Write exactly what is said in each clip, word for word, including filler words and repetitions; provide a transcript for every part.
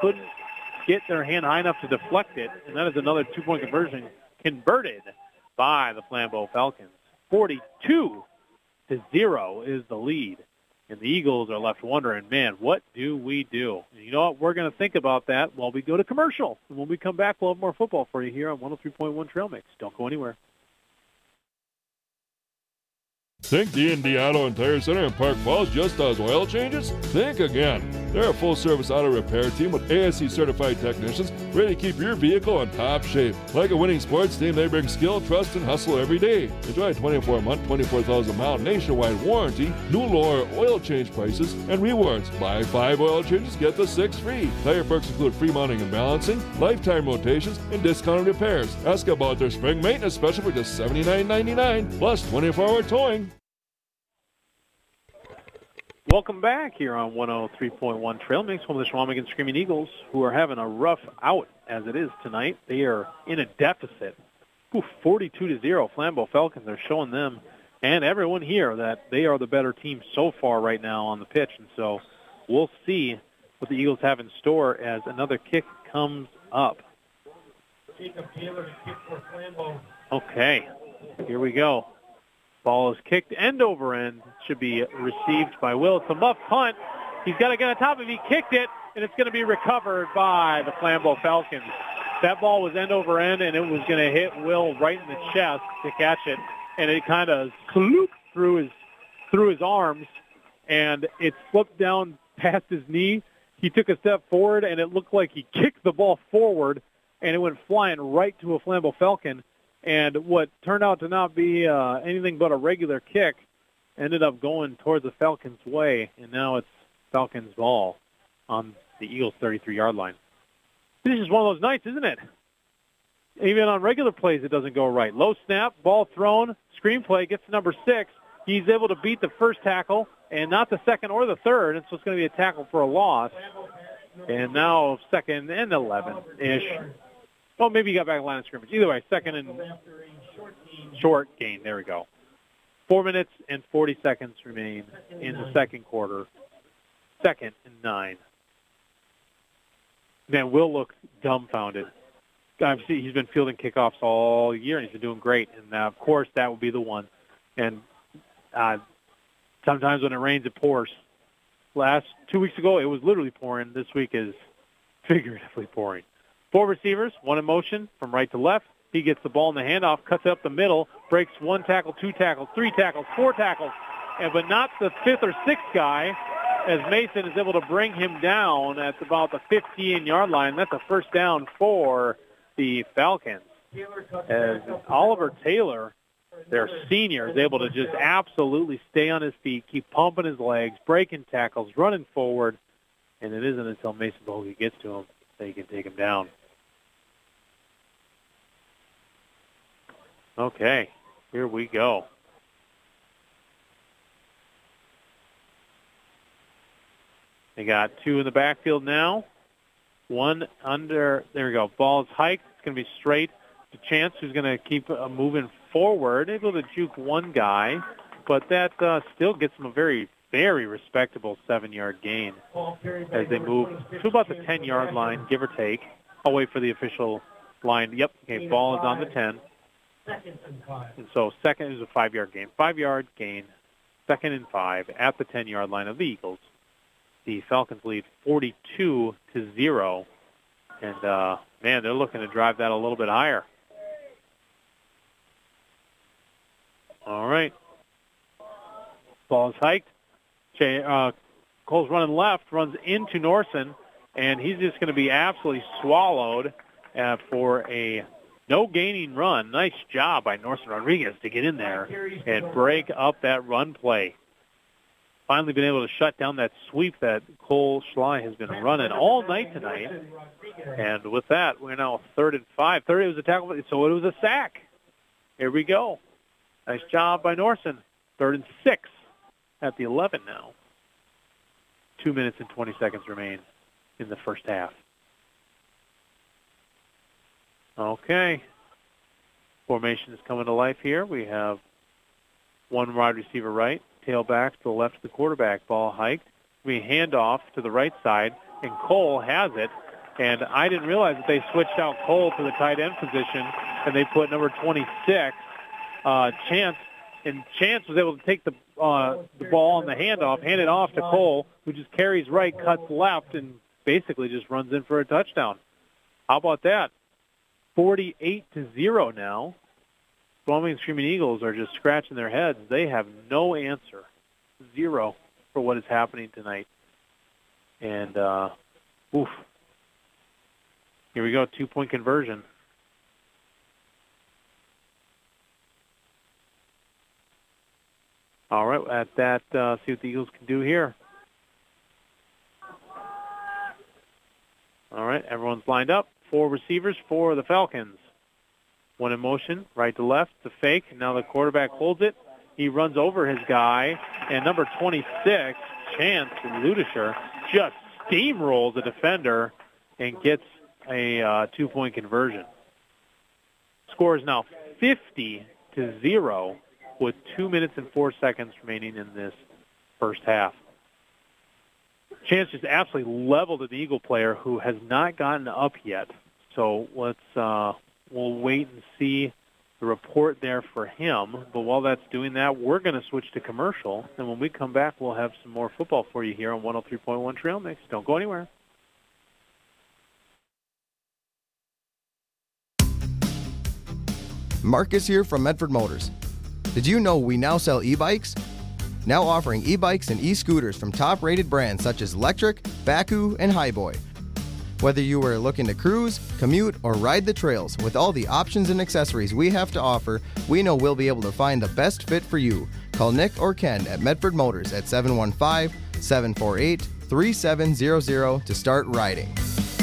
couldn't get their hand high enough to deflect it, and that is another two-point conversion converted by the Flambeau Falcons. forty-two to zero is the lead, and the Eagles are left wondering, man, what do we do? And you know what? We're going to think about that while we go to commercial. And when we come back, we'll have more football for you here on one oh three point one Trail Mix. Don't go anywhere. Think D and D Auto and Tire Center in Park Falls just does oil changes? Think again. They're a full-service auto repair team with A S C-certified technicians ready to keep your vehicle in top shape. Like a winning sports team, they bring skill, trust, and hustle every day. Enjoy a twenty-four month, twenty-four thousand mile nationwide warranty, new lower oil change prices, and rewards. Buy five oil changes, get the six free. Tire perks include free mounting and balancing, lifetime rotations, and discounted repairs. Ask about their spring maintenance special for just seventy-nine ninety-nine, plus twenty-four hour towing. Welcome back here on one oh three point one Trail Mix, home of the Chequamegon Screaming Eagles, who are having a rough out as it is tonight. They are in a deficit. Ooh, forty-two to zero. Flambeau Falcons are showing them and everyone here that they are the better team so far right now on the pitch. And so we'll see what the Eagles have in store as another kick comes up. Jacob Taylor to kick for Flambeau. Okay, here we go. Ball is kicked end over end. Should be received by Will. It's a muff punt. He's got to get on top of it. He kicked it, and it's going to be recovered by the Flambeau Falcons. That ball was end over end, and it was going to hit Will right in the chest to catch it, and it kind of slooped through his through his arms, and it slipped down past his knee. He took a step forward, and it looked like he kicked the ball forward, and it went flying right to a Flambeau Falcon. And what turned out to not be uh, anything but a regular kick ended up going towards the Falcons' way, and now it's Falcons' ball on the Eagles' thirty-three-yard line. This is one of those nights, isn't it? Even on regular plays, it doesn't go right. Low snap, ball thrown, screenplay gets to number six. He's able to beat the first tackle and not the second or the third, and so it's going to be a tackle for a loss. And now second and eleven-ish. Well, maybe he got back in line of scrimmage. Either way, second and short gain. There we go. Four minutes and forty seconds remain in the second quarter. Second and nine. Man, Will looks dumbfounded. Obviously, he's been fielding kickoffs all year, and he's been doing great. And, uh, of course, that will be the one. And uh, sometimes when it rains, it pours. Last two weeks ago, it was literally pouring. This week is figuratively pouring. Four receivers, one in motion from right to left. He gets the ball in the handoff, cuts it up the middle, breaks one tackle, two tackles, three tackles, four tackles, and but not the fifth or sixth guy, as Mason is able to bring him down at about the fifteen-yard line. That's a first down for the Falcons. As Oliver Taylor, their senior, is able to just absolutely stay on his feet, keep pumping his legs, breaking tackles, running forward, and it isn't until Mason Bogie gets to him that he can take him down. Okay, here we go. They got two in the backfield now. One under, there we go. Ball's hiked. It's going to be straight to Chance, who's going to keep uh, moving forward. Able to juke one guy, but that uh, still gets them a very, very respectable seven-yard gain as they move to about the ten-yard line, give or take. I'll wait for the official line. Yep, okay, ball is on the ten. Second and five. And so second is a five-yard gain. Five-yard gain, second and five at the ten-yard line of the Eagles. The Falcons lead forty-two to zero. And, uh, man, they're looking to drive that a little bit higher. All right. Ball's hiked. Jay, uh, Cole's running left, runs into Norson, and he's just going to be absolutely swallowed uh, for a no gaining run. Nice job by Norson Rodriguez to get in there and break up that run play. Finally been able to shut down that sweep that Cole Schley has been running all night tonight. And with that, we're now third and five. Third, it was a tackle, so it was a sack. Here we go. Nice job by Norson. Third and six at the eleven now. Two minutes and twenty seconds remain in the first half. Okay. Formation is coming to life here. We have one wide receiver right, tailback to the left of the quarterback. Ball hiked. We hand off to the right side. and Cole has it. And I didn't realize that they switched out Cole to the tight end position, and they put number twenty-six, uh, Chance. And Chance was able to take the uh, the ball on the handoff, hand it off to Cole, who just carries right, cuts left, and basically just runs in for a touchdown. How about that? forty-eight to zero now. Blooming Screaming Eagles are just scratching their heads. They have no answer, zero, for what is happening tonight. And, uh, oof. Here we go, two-point conversion. All right, at that, uh, see what the Eagles can do here. All right, everyone's lined up. Four receivers for the Falcons. One in motion, right to left, to fake. Now the quarterback holds it. He runs over his guy, and number twenty-six, Chance Ludisher, just steamrolls the defender and gets a uh, two-point conversion. Score is now fifty to zero with two minutes and four seconds remaining in this first half. Chance just absolutely leveled an Eagle player who has not gotten up yet. So let's uh, we'll wait and see the report there for him. But while that's doing that, we're going to switch to commercial. And when we come back, we'll have some more football for you here on one oh three point one Trail Mix. Don't go anywhere. Marcus here from Medford Motors. Did you know we now sell e-bikes? Now offering e-bikes and e-scooters from top-rated brands such as Electric, Baku, and Highboy. Whether you are looking to cruise, commute, or ride the trails, with all the options and accessories we have to offer, we know we'll be able to find the best fit for you. Call Nick or Ken at Medford Motors at seven one five, seven four eight, three seven zero zero to start riding.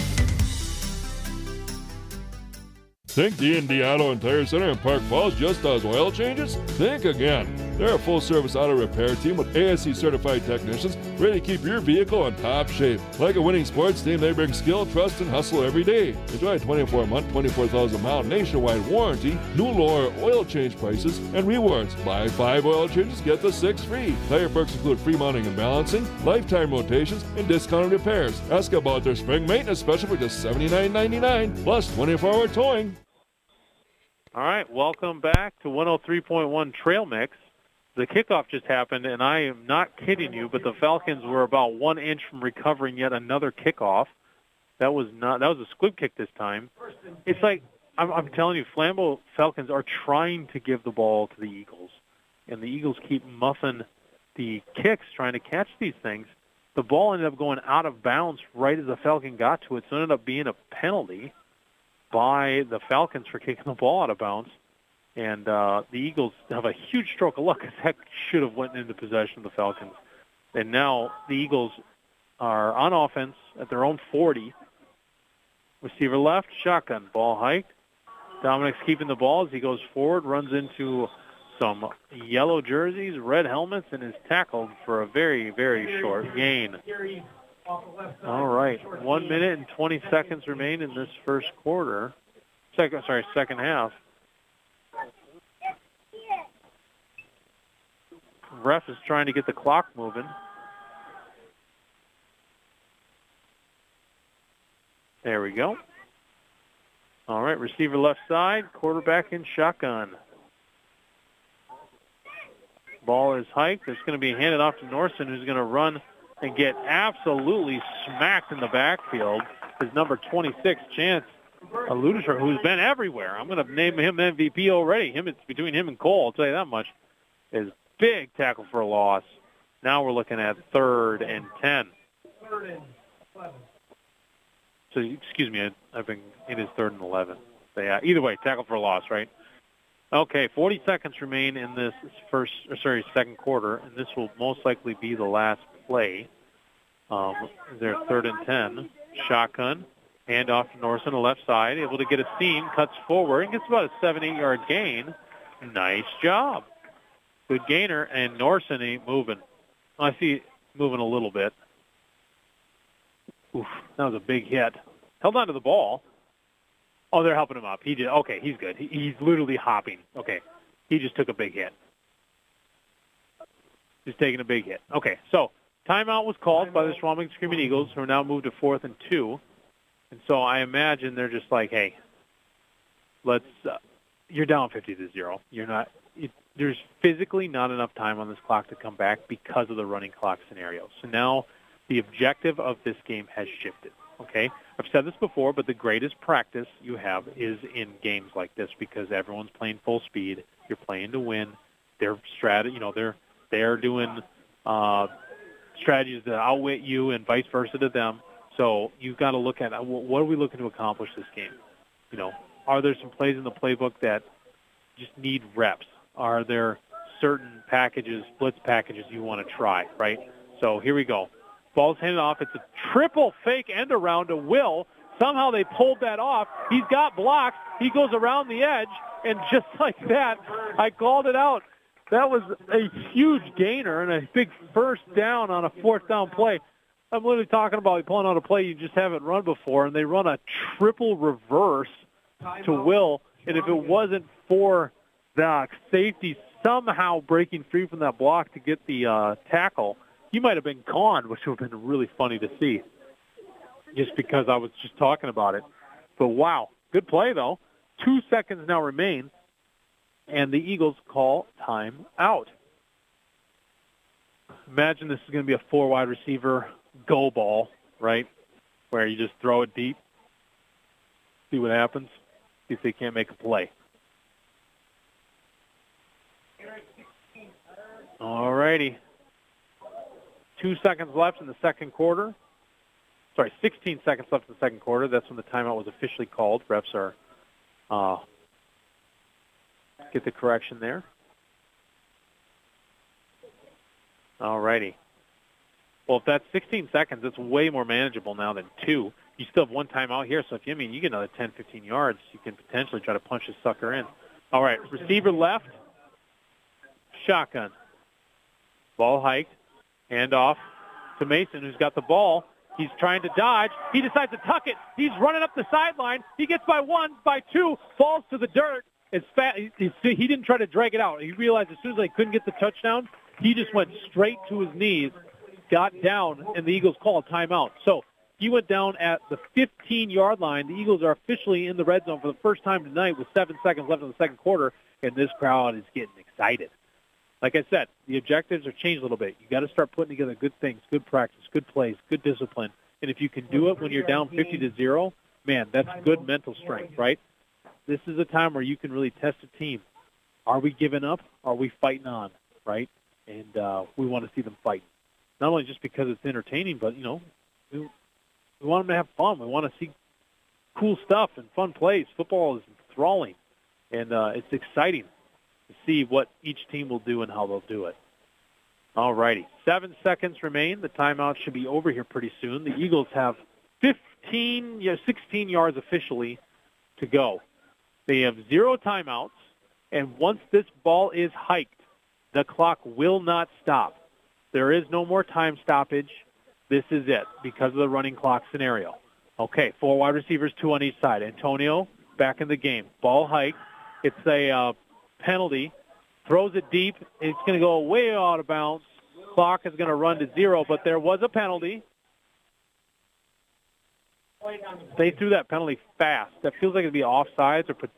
Think D and D Auto and Tire Center in Park Falls just does oil changes? Think again. They're a full-service auto repair team with A S C certified technicians ready to keep your vehicle in top shape. Like a winning sports team, they bring skill, trust, and hustle every day. Enjoy a twenty-four month, twenty-four thousand mile nationwide warranty, new lower oil change prices, and rewards. Buy five oil changes, get the six free. Tire perks include free mounting and balancing, lifetime rotations, and discounted repairs. Ask about their spring maintenance special for just seventy-nine ninety-nine, plus twenty-four hour towing. All right, welcome back to one oh three point one Trail Mix. The kickoff just happened, and I am not kidding you, but the Falcons were about one inch from recovering yet another kickoff. That was not that was a squib kick this time. It's like I'm, I'm telling you, Flambeau Falcons are trying to give the ball to the Eagles, and the Eagles keep muffing the kicks, trying to catch these things. The ball ended up going out of bounds right as the Falcon got to it, so it ended up being a penalty by the Falcons for kicking the ball out of bounds. And uh, the Eagles have a huge stroke of luck because that should have went into possession of the Falcons. And now the Eagles are on offense at their own forty. Receiver left, shotgun, ball hiked. Dominic's keeping the ball as he goes forward, runs into some yellow jerseys, red helmets, and is tackled for a very, very short gain. All right, one minute and twenty seconds remain in this first quarter. Second, sorry, second half. Ref is trying to get the clock moving. There we go. All right, receiver left side, quarterback in shotgun. Ball is hiked. It's going to be handed off to Norson, who's going to run and get absolutely smacked in the backfield. His number twenty-six, Chance Ludisher, who's been everywhere. I'm going to name him M V P already. Him, it's between him and Cole, I'll tell you that much. Is big tackle for a loss. Now we're looking at third and ten. Third and eleven. So, excuse me, I've been, it is third and eleven. So, yeah, either way, tackle for a loss, right? Okay, forty seconds remain in this first, or sorry, second quarter, and this will most likely be the last play. Um, they're third and ten. Shotgun, handoff to Norson on the left side, able to get a seam, cuts forward, and gets about a seven, eight-yard gain. Nice job. Good gainer, and Norson ain't moving. I see moving a little bit. Oof, that was a big hit. Held on to the ball. Oh, they're helping him up. He did. Okay, he's good. He, he's literally hopping. Okay, he just took a big hit. Just taking a big hit. Okay, so Timeout was called by the Schwalming Screaming Eagles, who are now moved to fourth and two. And so I imagine they're just like, hey, let's, uh, you're down fifty to zero. You're not, it, there's physically not enough time on this clock to come back because of the running clock scenario. So now the objective of this game has shifted, okay? I've said this before, but the greatest practice you have is in games like this because everyone's playing full speed. You're playing to win. They're strat, you know, they're, they're doing, uh, strategies that outwit you and vice versa to them. So you've got to look at what are we looking to accomplish this game? You know, are there some plays in the playbook that just need reps? Are there certain packages, blitz packages you want to try, right? So here we go. Ball's handed off. It's a triple fake end around to Will. Somehow they pulled that off. He's got blocks. He goes around the edge, and just like that, I called it out. That was a huge gainer and a big first down on a fourth down play. I'm literally talking about pulling out a play you just haven't run before, and they run a triple reverse to Will. And if it wasn't for the safety somehow breaking free from that block to get the uh, tackle, he might have been gone, which would have been really funny to see, just because I was just talking about it. But, wow, good play, though. Two seconds now remain. And the Eagles call time out. Imagine this is going to be a four-wide receiver go ball, right, where you just throw it deep, see what happens, see if they can't make a play. All righty. Two seconds left in the second quarter. Sorry, sixteen seconds left in the second quarter. That's when the timeout was officially called. Refs are uh, get the correction there. All righty. Well, if that's sixteen seconds, it's way more manageable now than two. You still have one timeout here, so if you I mean you get another ten, fifteen yards, you can potentially try to punch this sucker in. All right, receiver left, shotgun. Ball hiked, hand off to Mason, who's got the ball. He's trying to dodge. He decides to tuck it. He's running up the sideline. He gets by one, by two, falls to the dirt. It's fat. He, he didn't try to drag it out. He realized as soon as they couldn't get the touchdown, he just went straight to his knees, got down, and the Eagles called timeout. So he went down at the fifteen-yard line. The Eagles are officially in the red zone for the first time tonight with seven seconds left in the second quarter, and this crowd is getting excited. Like I said, the objectives are changed a little bit. You got to start putting together good things, good practice, good plays, good discipline. And if you can do it when you're down fifty to zero, man, that's good mental strength, right? This is a time where you can really test a team. Are we giving up? Are we fighting on, right? And uh, we want to see them fight. Not only just because it's entertaining, but, you know, we, we want them to have fun. We want to see cool stuff and fun plays. Football is enthralling, and uh, it's exciting to see what each team will do and how they'll do it. All righty. Seven seconds remain. The timeout should be over here pretty soon. The Eagles have fifteen, yeah, sixteen yards officially to go. They have zero timeouts, and once this ball is hiked, the clock will not stop. There is no more time stoppage. This is it because of the running clock scenario. Okay, four wide receivers, two on each side. Antonio back in the game. Ball hiked. It's a uh, penalty. Throws it deep. It's going to go way out of bounds. Clock is going to run to zero, but there was a penalty. They threw that penalty fast. That feels like it'd be offsides or put.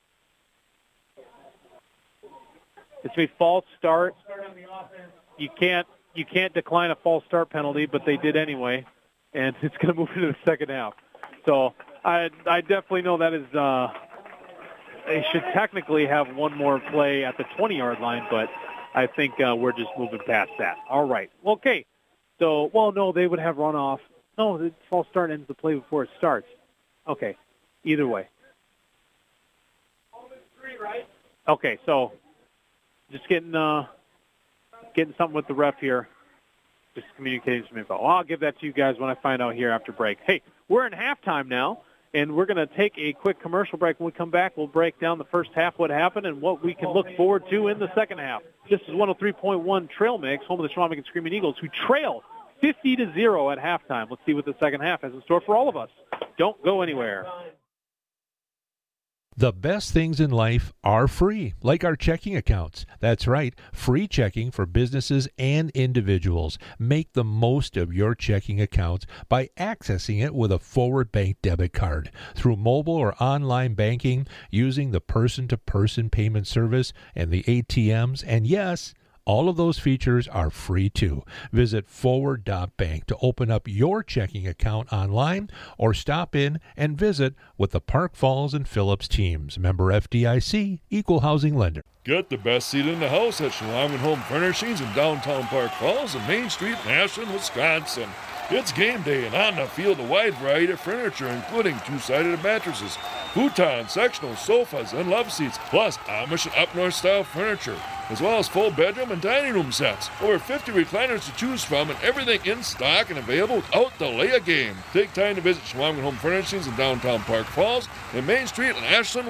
It's a false start. You can't you can't decline a false start penalty, but they did anyway, and it's going to move into the second half. So I I definitely know that is. Uh, they should technically have one more play at the twenty-yard line, but I think uh, we're just moving past that. All right. Okay. So, well, no, they would have runoff. No, the false start ends the play before it starts. Okay. Either way. Okay, so just getting uh, getting something with the ref here. Just communicating some info. Well, I'll give that to you guys when I find out here after break. Hey, we're in halftime now, and we're going to take a quick commercial break. When we come back, we'll break down the first half, what happened, and what we can look forward to in the second half. This is one oh three point one Trail Mix, home of the Schwalming and Screaming Eagles, who trail fifty to zero at halftime. Let's see what the second half has in store for all of us. Don't go anywhere. The best things in life are free, like our checking accounts. That's right, free checking for businesses and individuals. Make the most of your checking accounts by accessing it with a Forward Bank debit card through mobile or online banking, using the person-to-person payment service and the A T Ms. And yes, all of those features are free too. Visit forward dot bank to open up your checking account online or stop in and visit with the Park Falls and Phillips teams. Member F D I C, Equal Housing Lender. Get the best seat in the house at Schlangen Home Furnishings in downtown Park Falls and Main Street in Ashland, Wisconsin. It's game day, and on the field, a wide variety of furniture, including two-sided mattresses, futons, sectional sofas, and love seats, plus Amish and up-north-style furniture, as well as full bedroom and dining room sets. Over fifty recliners to choose from, and everything in stock and available without delay a game. Take time to visit Schlangen Home Furnishings in downtown Park Falls and Main Street in Ashland,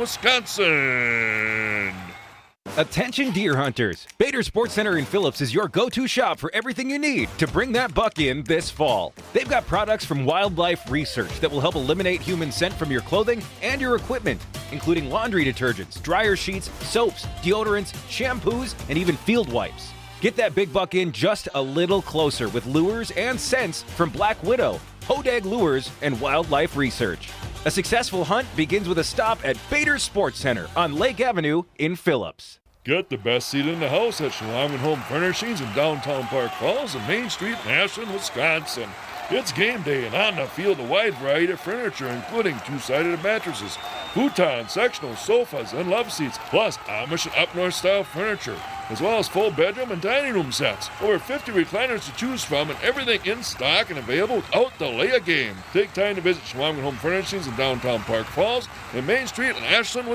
Wisconsin. Attention deer hunters! Bader Sports Center in Phillips is your go-to shop for everything you need to bring that buck in this fall. They've got products from Wildlife Research that will help eliminate human scent from your clothing and your equipment, including laundry detergents, dryer sheets, soaps, deodorants, shampoos, and even field wipes. Get that big buck in just a little closer with lures and scents from Black Widow, Hodag Lures, and Wildlife Research. A successful hunt begins with a stop at Bader Sports Center on Lake Avenue in Phillips. Get the best seat in the house at Schlangen Home Furnishings in downtown Park Falls and Main Street in Ashland, Wisconsin. It's game day, and on the field, a wide variety of furniture, including two-sided mattresses, futons, sectional sofas, and love seats, plus Amish and up-north-style furniture, as well as full bedroom and dining room sets. Over fifty recliners to choose from, and everything in stock and available without delay a game. Take time to visit Schlangen Home Furnishings in downtown Park Falls and Main Street in Ashland,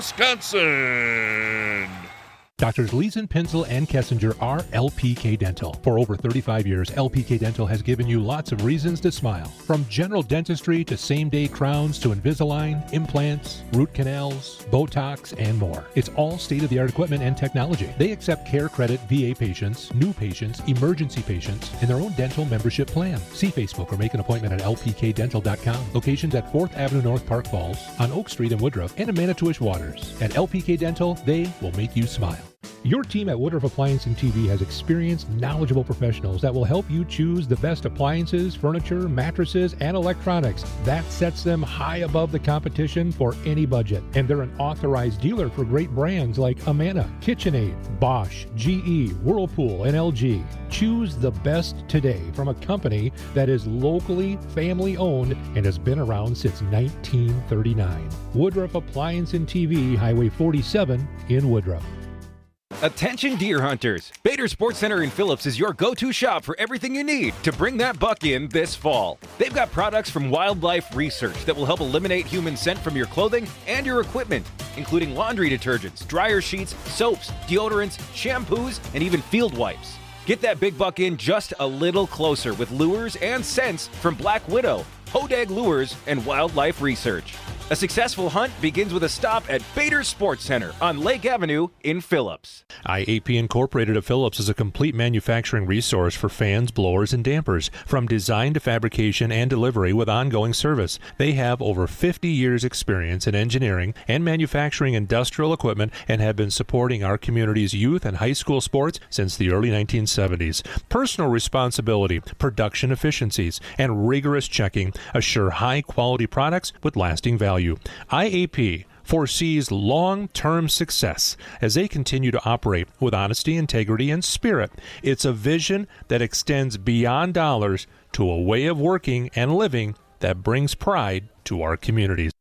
Wisconsin. Doctors Leeson, Pinsel, and Kessinger are L P K Dental. For over thirty-five years, L P K Dental has given you lots of reasons to smile. From general dentistry to same-day crowns to Invisalign, implants, root canals, Botox, and more. It's all state-of-the-art equipment and technology. They accept Care Credit V A patients, new patients, emergency patients, and their own dental membership plan. See Facebook or make an appointment at L P K dental dot com. Locations at fourth Avenue North, Park Falls, on Oak Street in Woodruff, and in Manitowish Waters. At L P K Dental, they will make you smile. Your team at Woodruff Appliance and T V has experienced, knowledgeable professionals that will help you choose the best appliances, furniture, mattresses, and electronics. That sets them high above the competition for any budget. And they're an authorized dealer for great brands like Amana, KitchenAid, Bosch, G E, Whirlpool, and L G. Choose the best today from a company that is locally family-owned and has been around since nineteen thirty-nine. Woodruff Appliance and T V, Highway forty-seven in Woodruff. Attention deer hunters! Bader Sports Center in Phillips is your go-to shop for everything you need to bring that buck in this fall. They've got products from Wildlife Research that will help eliminate human scent from your clothing and your equipment, including laundry detergents, dryer sheets, soaps, deodorants, shampoos, and even field wipes. Get that big buck in just a little closer with lures and scents from Black Widow, Hodag Lures, and Wildlife Research. A successful hunt begins with a stop at Bader Sports Center on Lake Avenue in Phillips. I A P Incorporated of Phillips is a complete manufacturing resource for fans, blowers, and dampers, from design to fabrication and delivery with ongoing service. They have over fifty years experience in engineering and manufacturing industrial equipment and have been supporting our community's youth and high school sports since the early nineteen seventies. Personal responsibility, production efficiencies, and rigorous checking assure high-quality products with lasting value. I A P foresees long-term success as they continue to operate with honesty, integrity, and spirit. It's a vision that extends beyond dollars to a way of working and living that brings pride to our communities.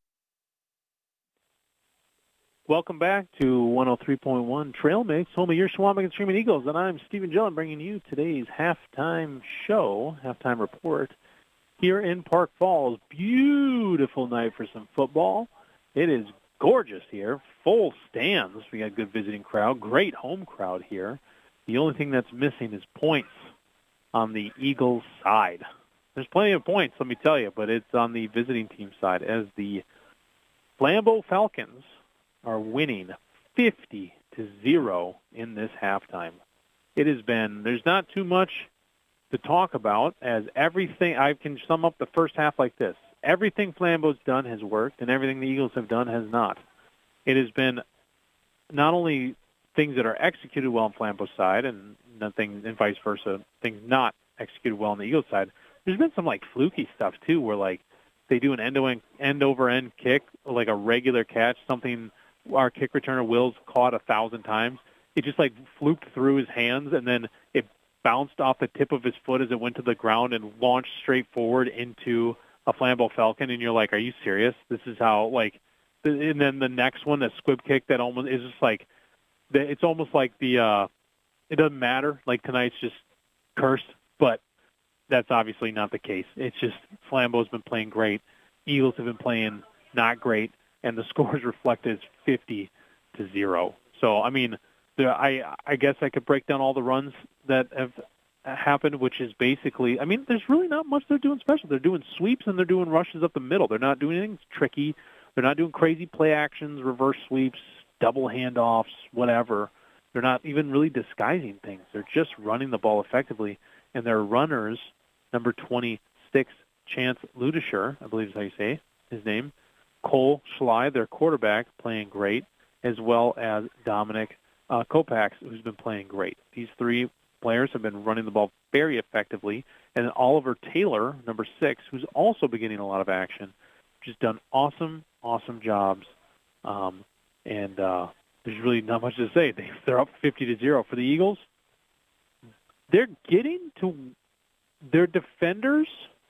Welcome back to one oh three point one Trail Mix, home of your Schwabing and Streaming Eagles, and I'm Stephen Gillen bringing you today's halftime show, halftime report here in Park Falls. Beautiful night for some football. It is gorgeous here. Full stands. We got a good visiting crowd. Great home crowd here. The only thing that's missing is points on the Eagles side. There's plenty of points, let me tell you, but it's on the visiting team side as the Flambeau Falcons are winning fifty to zero in this halftime. It has been, there's not too much to talk about, as everything, I can sum up the first half like this. Everything Flambeau's done has worked, and everything the Eagles have done has not. it has been not only things that are executed well on Flambeau's side and nothing, and vice versa, things not executed well on the Eagles side. There's been some like fluky stuff too, where like they do an end-to-end, end-over-end kick, like a regular catch, something our kick returner Will's caught a thousand times. It just like fluked through his hands, and then it bounced off the tip of his foot as it went to the ground and launched straight forward into a Flambeau Falcon. And you're like, are you serious? This is how like, and then the next one, the squib kick that almost is just like, it's almost like the, uh, it doesn't matter. Like tonight's just cursed, but that's obviously not the case. It's just Flambeau's been playing great. Eagles have been playing not great, and the scores reflected as fifty to zero. So, I mean, there, I I guess I could break down all the runs that have happened, which is basically, I mean, there's really not much they're doing special. They're doing sweeps and they're doing rushes up the middle. They're not doing anything tricky. They're not doing crazy play actions, reverse sweeps, double handoffs, whatever. They're not even really disguising things. They're just running the ball effectively, and their runners, number twenty-six, Chance Ludisher, I believe is how you say his name, Cole Schley, their quarterback, playing great, as well as Dominic uh, Kopax, who's been playing great. These three players have been running the ball very effectively, and then Oliver Taylor, number six, who's also beginning a lot of action, just done awesome, awesome jobs. Um, and uh, there's really not much to say. They, they're up fifty to zero. For the Eagles, they're getting to their defenders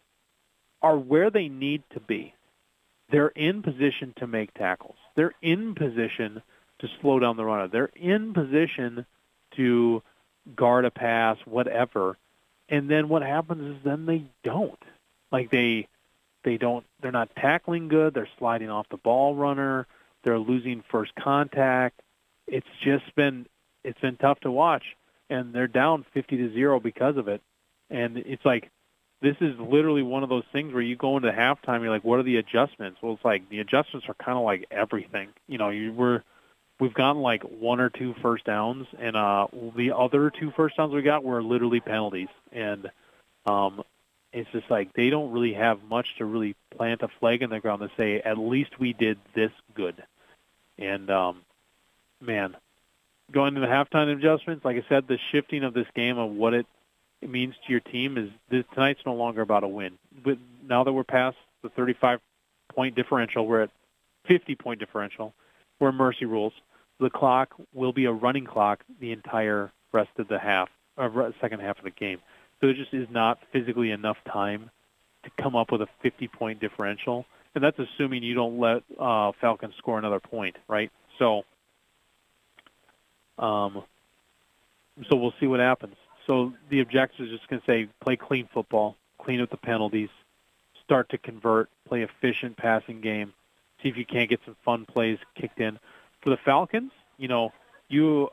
are where they need to be. They're in position to make tackles. They're in position to slow down the runner. They're in position to guard a pass, whatever. And then what happens is then they don't. Like they they don't they're not tackling good, they're sliding off the ball runner, they're losing first contact. It's just been it's been tough to watch, and they're down fifty to zero because of it. And it's like, this is literally one of those things where you go into halftime, you're like, what are the adjustments? Well, it's like the adjustments are kind of like everything. You know, you we're we've gotten like one or two first downs, and uh, the other two first downs we got were literally penalties. And um, it's just like they don't really have much to really plant a flag in the ground to say, at least we did this good. And, um, man, going into the halftime adjustments, like I said, the shifting of this game of what it it means to your team is this, tonight's no longer about a win. But now that we're past the thirty-five point differential, we're at fifty point differential. We're mercy rules. The clock will be a running clock the entire rest of the half, or second half of the game. So there just is not physically enough time to come up with a fifty point differential, and that's assuming you don't let uh, Falcons score another point, right? So, um, so we'll see what happens. So the objective is just going to say, play clean football, clean up the penalties, start to convert, play efficient passing game, see if you can't get some fun plays kicked in. For the Falcons, you know, you,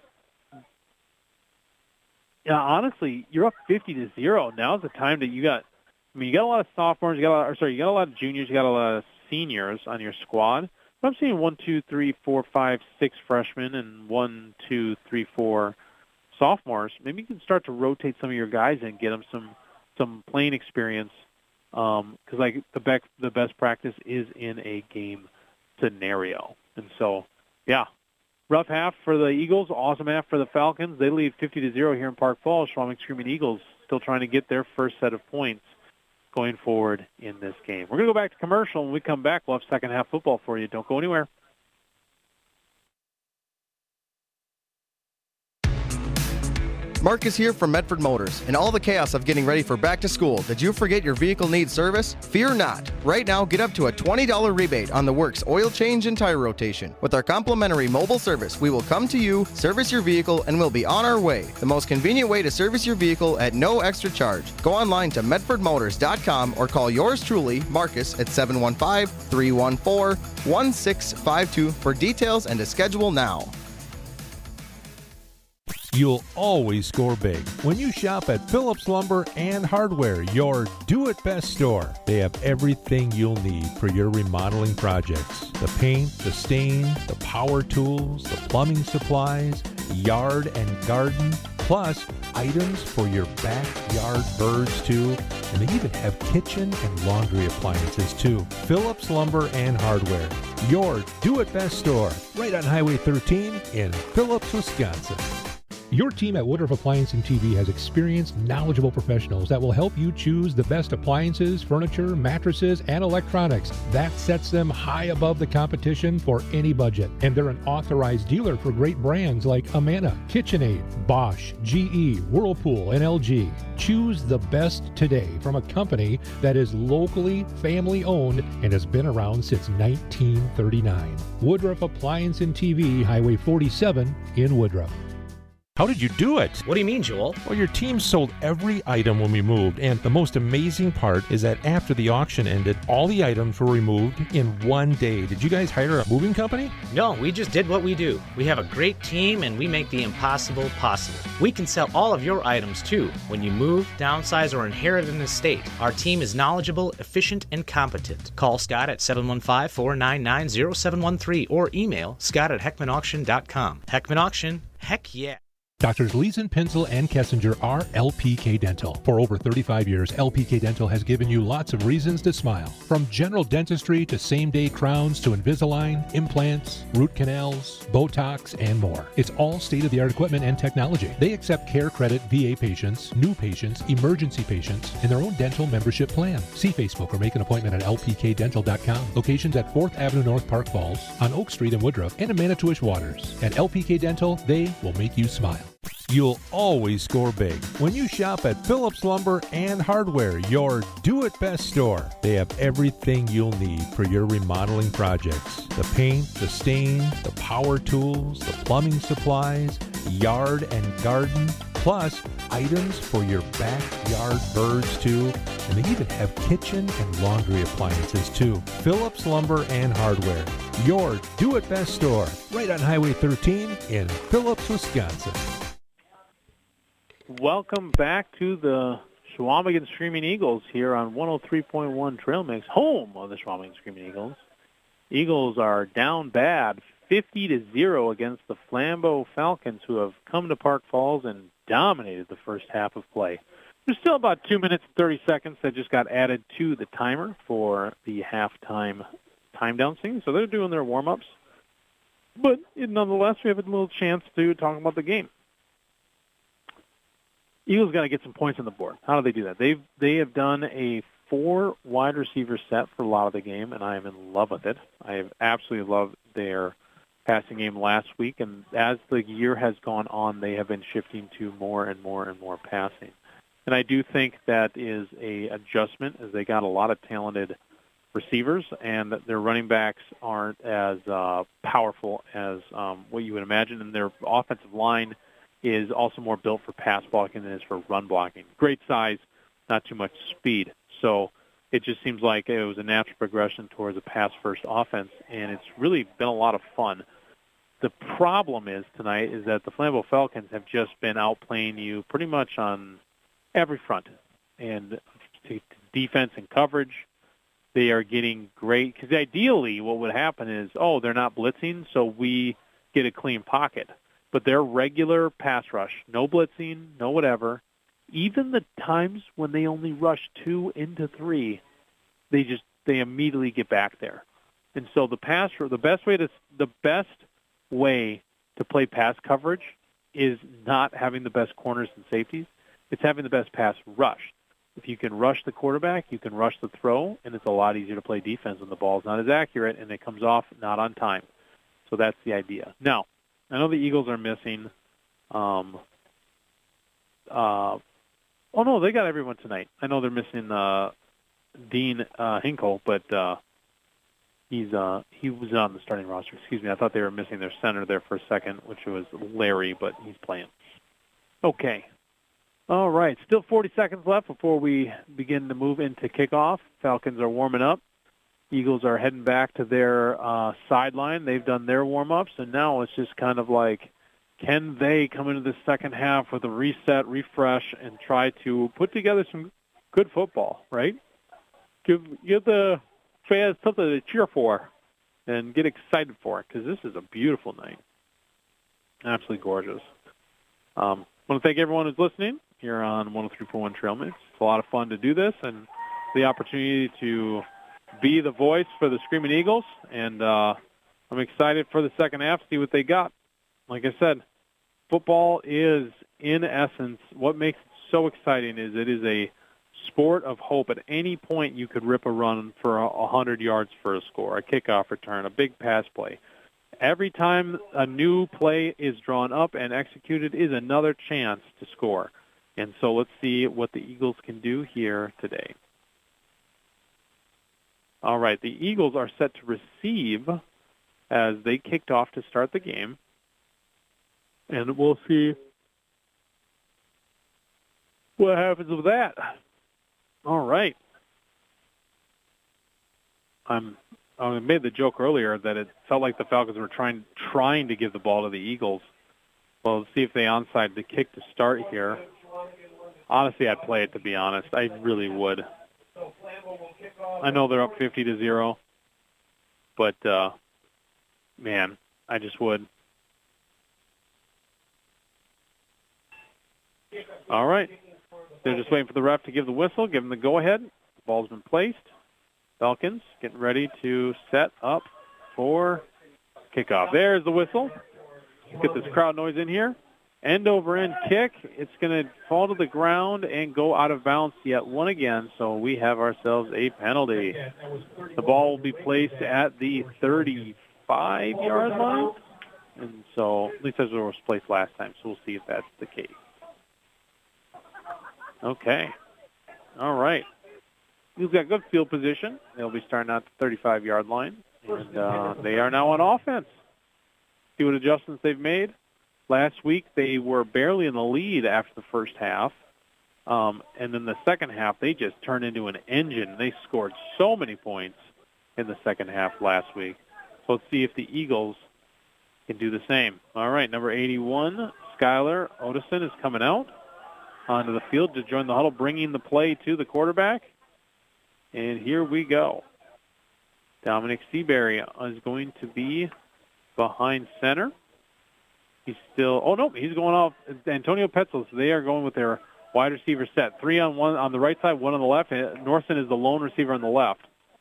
yeah, honestly, you're up fifty to zero. Now's the time that you got, I mean, you got a lot of sophomores, you got a lot, or sorry, you got a lot of juniors, you got a lot of seniors on your squad. But I'm seeing one, two, three, four, five, six freshmen and one, two, three, four sophomores. Maybe you can start to rotate some of your guys and get them some some playing experience, because um, like the best the best practice is in a game scenario. And so, yeah, rough half for the Eagles, awesome half for the Falcons. They lead fifty to zero here in Park Falls. Schwalming Screaming Eagles still trying to get their first set of points going forward in this game. We're going to go back to commercial. When we come back, we'll have second half football for you. Don't go anywhere. Marcus here from Medford Motors. In all the chaos of getting ready for back to school, did you forget your vehicle needs service? Fear not. Right now, get up to a twenty dollars rebate on the works oil change and tire rotation. With our complimentary mobile service, we will come to you, service your vehicle, and we'll be on our way. The most convenient way to service your vehicle at no extra charge. Go online to medford motors dot com or call yours truly, Marcus, at seven one five, three one four, one six five two for details and to schedule now. You'll always score big when you shop at Phillips Lumber and Hardware, your do-it-best store. They have everything you'll need for your remodeling projects. The paint, the stain, the power tools, the plumbing supplies, yard and garden, plus items for your backyard birds too. And they even have kitchen and laundry appliances too. Phillips Lumber and Hardware. your do-it-best store, right on Highway thirteen in Phillips, Wisconsin. Your team at Woodruff Appliance and T V has experienced, knowledgeable professionals that will help you choose the best appliances, furniture, mattresses, and electronics. That sets them high above the competition for any budget. And they're an authorized dealer for great brands like Amana, KitchenAid, Bosch, G E, Whirlpool, and L G. Choose the best today from a company that is locally family-owned and has been around since nineteen thirty-nine. Woodruff Appliance and T V, Highway forty-seven in Woodruff. How did you do it? What do you mean, Joel? Well, your team sold every item when we moved, and the most amazing part is that after the auction ended, all the items were removed in one day. Did you guys hire a moving company? No, we just did what we do. We have a great team, and we make the impossible possible. We can sell all of your items, too, when you move, downsize, or inherit an estate. Our team is knowledgeable, efficient, and competent. Call Scott at seven one five, four nine nine, zero seven one three or email scott at heckman auction dot com. Heckman Auction, heck yeah. Doctors Leeson, Pinsel, and Kessinger are L P K Dental. For over thirty-five years, L P K Dental has given you lots of reasons to smile. From general dentistry to same-day crowns to Invisalign, implants, root canals, Botox, and more. It's all state-of-the-art equipment and technology. They accept Care Credit V A patients, new patients, emergency patients, and their own dental membership plan. See Facebook or make an appointment at L P K dental dot com. Locations at fourth Avenue North, Park Falls, on Oak Street in Woodruff, and in Manitowish Waters. At L P K Dental, they will make you smile. You'll always score big when you shop at Phillips Lumber and Hardware, your do-it-best store. They have everything you'll need for your remodeling projects. The paint, the stain, the power tools, the plumbing supplies, yard and garden, plus items for your backyard birds too. And they even have kitchen and laundry appliances too. Phillips Lumber and Hardware, your do-it-best store, right on Highway thirteen in Phillips, Wisconsin. Welcome back to the Chequamegon Screaming Eagles here on one oh three point one Trail Mix, home of the Chequamegon Screaming Eagles. Eagles are down bad, fifty to zero against the Flambeau Falcons, who have come to Park Falls and dominated the first half of play. There's still about two minutes and thirty seconds that just got added to the timer for the halftime time down scene, so they're doing their warm-ups. But nonetheless, we have a little chance to talk about the game. Eagles got to get some points on the board. How do they do that? They've they have done a four wide receiver set for a lot of the game, and I am in love with it. I have absolutely loved their passing game last week, and as the year has gone on, they have been shifting to more and more and more passing. And I do think that is a adjustment, as they got a lot of talented receivers, and their running backs aren't as uh, powerful as um, what you would imagine, and their offensive line is also more built for pass blocking than it is for run blocking. Great size, not too much speed. So it just seems like it was a natural progression towards a pass-first offense, and it's really been a lot of fun. The problem is tonight is that the Flambeau Falcons have just been outplaying you pretty much on every front. And to defense and coverage, they are getting great. Because ideally what would happen is, oh, they're not blitzing, so we get a clean pocket. But their regular pass rush, no blitzing, no whatever, even the times when they only rush two into three, they just they immediately get back there. And so the pass the best way to the best way to play pass coverage is not having the best corners and safeties. It's having the best pass rush. If you can rush the quarterback, you can rush the throw, and it's a lot easier to play defense when the ball's not as accurate and it comes off not on time. So that's the idea. Now, I know the Eagles are missing. Um, uh, oh, no, they got everyone tonight. I know they're missing uh, Dean uh, Hinkle, but uh, he's uh, he was on the starting roster. Excuse me. I thought they were missing their center there for a second, which was Larry, but he's playing. Okay. All right. Still forty seconds left before we begin to move into kickoff. Falcons are warming up. Eagles are heading back to their uh, sideline. They've done their warm-ups, and now it's just kind of like, can they come into the second half with a reset, refresh, and try to put together some good football, right? Give give the fans something to cheer for and get excited for it, because this is a beautiful night. Absolutely gorgeous. Um, I want to thank everyone who's listening here on one oh three point one Trail Mix. It's a lot of fun to do this, and the opportunity to be the voice for the Screaming Eagles, and uh, I'm excited for the second half, see what they got. Like I said, football is, in essence, what makes it so exciting is it is a sport of hope. At any point, you could rip a run for one hundred yards for a score, a kickoff return, a big pass play. Every time a new play is drawn up and executed is another chance to score. And so let's see what the Eagles can do here today. All right, the Eagles are set to receive as they kicked off to start the game. And we'll see what happens with that. All right. I'm, I made the joke earlier that it felt like the Falcons were trying trying to give the ball to the Eagles. Well, let's see if they onside the kick to start here. Honestly, I'd play it, to be honest. I really would. I know they're up fifty to zero, but, uh, man, I just would. All right. They're just waiting for the ref to give the whistle, give them the go-ahead. The ball's been placed. Falcons getting ready to set up for kickoff. There's the whistle. Let's get this crowd noise in here. End over end kick. It's going to fall to the ground and go out of bounds yet one again, so we have ourselves a penalty. The ball will be placed at the thirty-five-yard line, and so at least that's where it was placed last time, so we'll see if that's the case. Okay. All right. He's got good field position. They'll be starting at the thirty-five-yard line, and uh, they are now on offense. See what adjustments they've made. Last week, they were barely in the lead after the first half, um, and then the second half, they just turned into an engine. They scored so many points in the second half last week. So let's see if the Eagles can do the same. All right, number eighty-one, Skylar Odison is coming out onto the field to join the huddle, bringing the play to the quarterback. And here we go. Dominic Seabury is going to be behind center. He's still, oh no, he's going off Antonio Petzl. So they are going with their wide receiver set. Three on one on the right side, one on the left. Norson is the lone receiver on the left.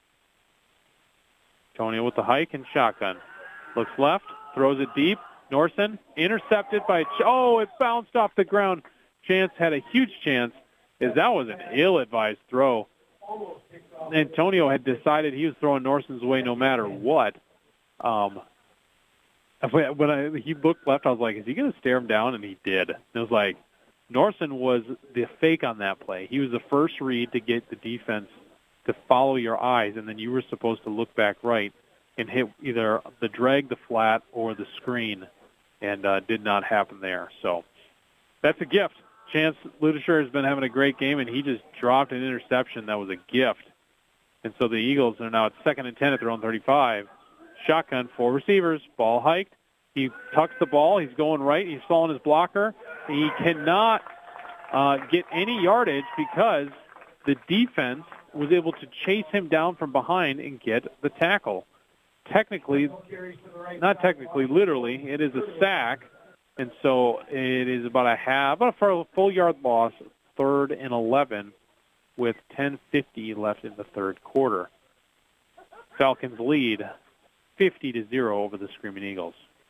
Antonio with the hike and shotgun. Looks left, throws it deep. Norson intercepted by, oh, it bounced off the ground. Chance had a huge chance, as that was an ill-advised throw. Antonio had decided he was throwing Norson's way no matter what. Um, when I, he looked left, I was like, is he going to stare him down? And he did. It was like, Norson was the fake on that play. He was the first read to get the defense to follow your eyes, and then you were supposed to look back right and hit either the drag, the flat, or the screen, and uh, did not happen there. So that's a gift. Chance Luderscher has been having a great game, and he just dropped an interception that was a gift. And so the Eagles are now at second and ten at their own thirty-five. Shotgun, four receivers, ball hiked. He tucks the ball. He's going right. He's following his blocker. He cannot uh, get any yardage because the defense was able to chase him down from behind and get the tackle. Technically, not technically, literally, it is a sack. And so it is about a half, about a full yard loss, third and eleven, with ten fifty left in the third quarter. Falcons lead fifty to zero over the Screaming Eagles.